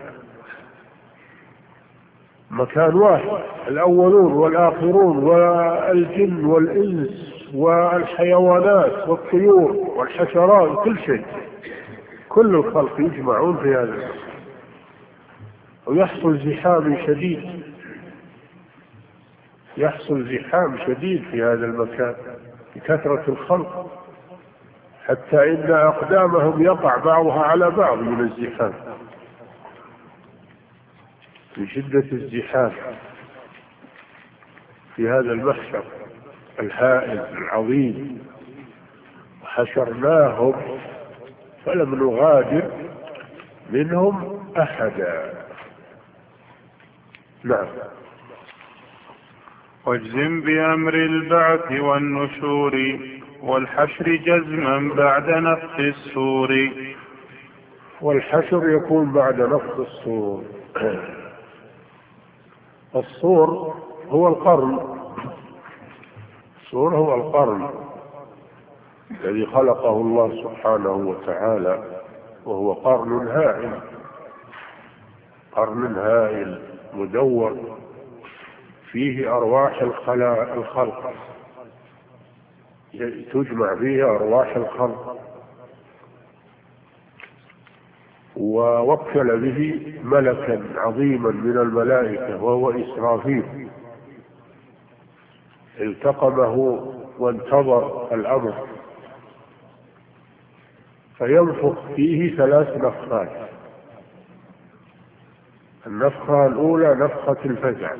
S1: مكان واحد، الأولون والآخرون والجن والإنس والحيوانات والطيور والحشرات، كل شيء، كل الخلق يجمعون في هذا المكان، ويحصل زحام شديد، يحصل زحام شديد في هذا المكان بكثرة الخلق، حتى إن أقدامهم يقع بعضها على بعض من الزحام، من شدة الزحام في هذا المحشر الهائل العظيم. وحشرناهم فلم نغادر منهم أحدا. نعم.
S3: واجزم بأمر البعث والنشور والحشر جزما بعد نفخ الصور.
S1: والحشر يكون بعد نفخ الصور. الصور هو القرن، الصور هو القرن الذي خلقه الله سبحانه وتعالى، وهو قرن هائل، قرن هائل مدور فيه أرواح الخلق، تجمع فيه أرواح الخلق، ووكل به ملكا عظيما من الملائكة وهو إسرافيل، التقمه وانتظر الأمر فينفخ فيه 3 نفخات. النفخة الأولى نفخة الفزع،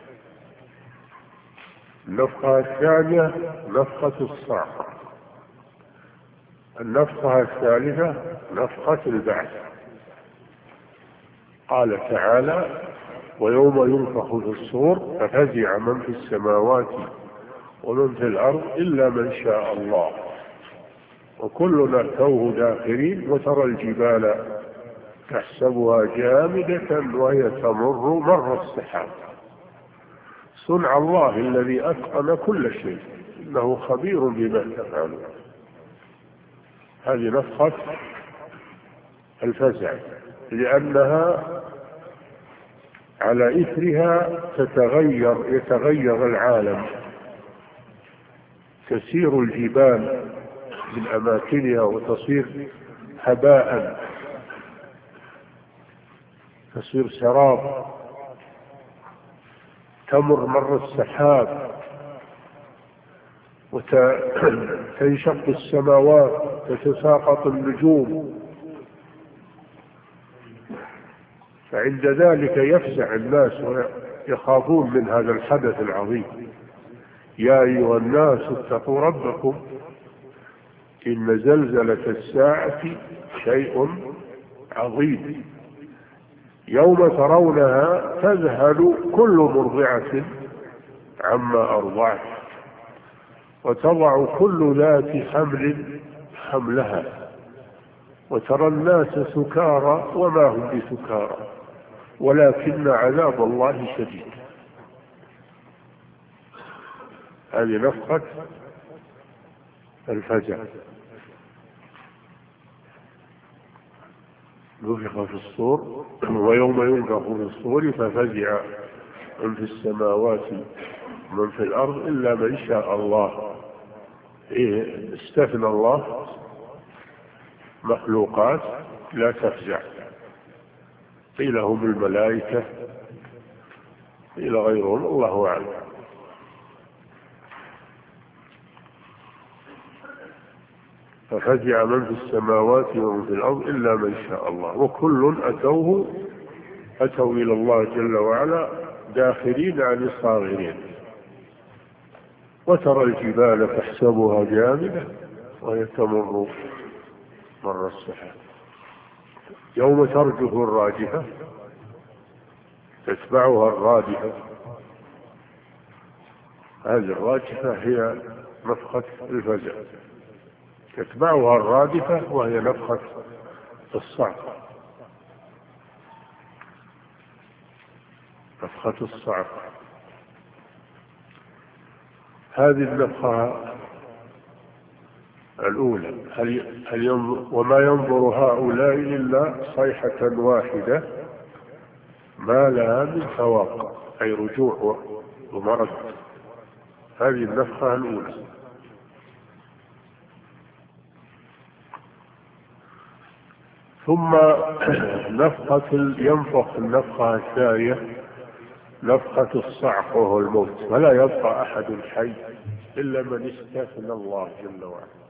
S1: النفخة الثانية نفخة الصعق، النفخة الثالثة نفخة البعث. قال تعالى ويوم ينفخ في الصور ففزع من في السماوات ومن في الأرض إلا من شاء الله وكلنا أتوه داخرين وترى الجبال تحسبها جامدة وهي تمر مر السحاب صنع الله الذي أتقن كل شيء إنه خبير بما تفعلون. هذه نفخة الفزع لأنها على إثرها يتغير العالم، تسير الجبال من أماكنها وتصير هباء، تصير سراب، تمر مر السحاب، وتنشق السماوات، تتساقط النجوم. فعند ذلك يفزع الناس ويخافون من هذا الحدث العظيم. يا أيها الناس اتقوا ربكم إن زلزلة الساعة شيء عظيم يوم ترونها تذهل كل مرضعة عما أرضعت وتضع كل ذات حمل حملها وترى الناس سكارى وما هم بسكارى ولكن عذاب الله شديد. هذه نفخة الفزع. نفخ في الصور ويوم ينفخ في الصور ففزع من في السماوات من في الأرض إلا من شاء الله. استثنى الله مخلوقات لا تفزع، قيل هم الملائكة قيل غيرهم، الله أعلم. ففزع من في السماوات ومن في الأرض إلا من شاء الله، وكل أتوا إلى الله جل وعلا داخرين عن الصاغرين. وترى الجبال تحسبها جامدة وهي تمر مر السحاب، يوم ترجف الراجفة تتبعها الرادفة. هذه الراجفة هي نفخة الفزع، تتبعها الرادفة وهي نفخة الصعقة. نفخة الصعقة هذه النفخة الأولى. وما ينظر هؤلاء إلا صيحة واحدة ما لها من فواق، أي رجوع ومرد. هذه النفخة الأولى. ثم ينفخ النفخة الثانية نفخة الصعق وهو الموت، فلا يبقى أحد حي إلا من استثنى الله جل وعلا.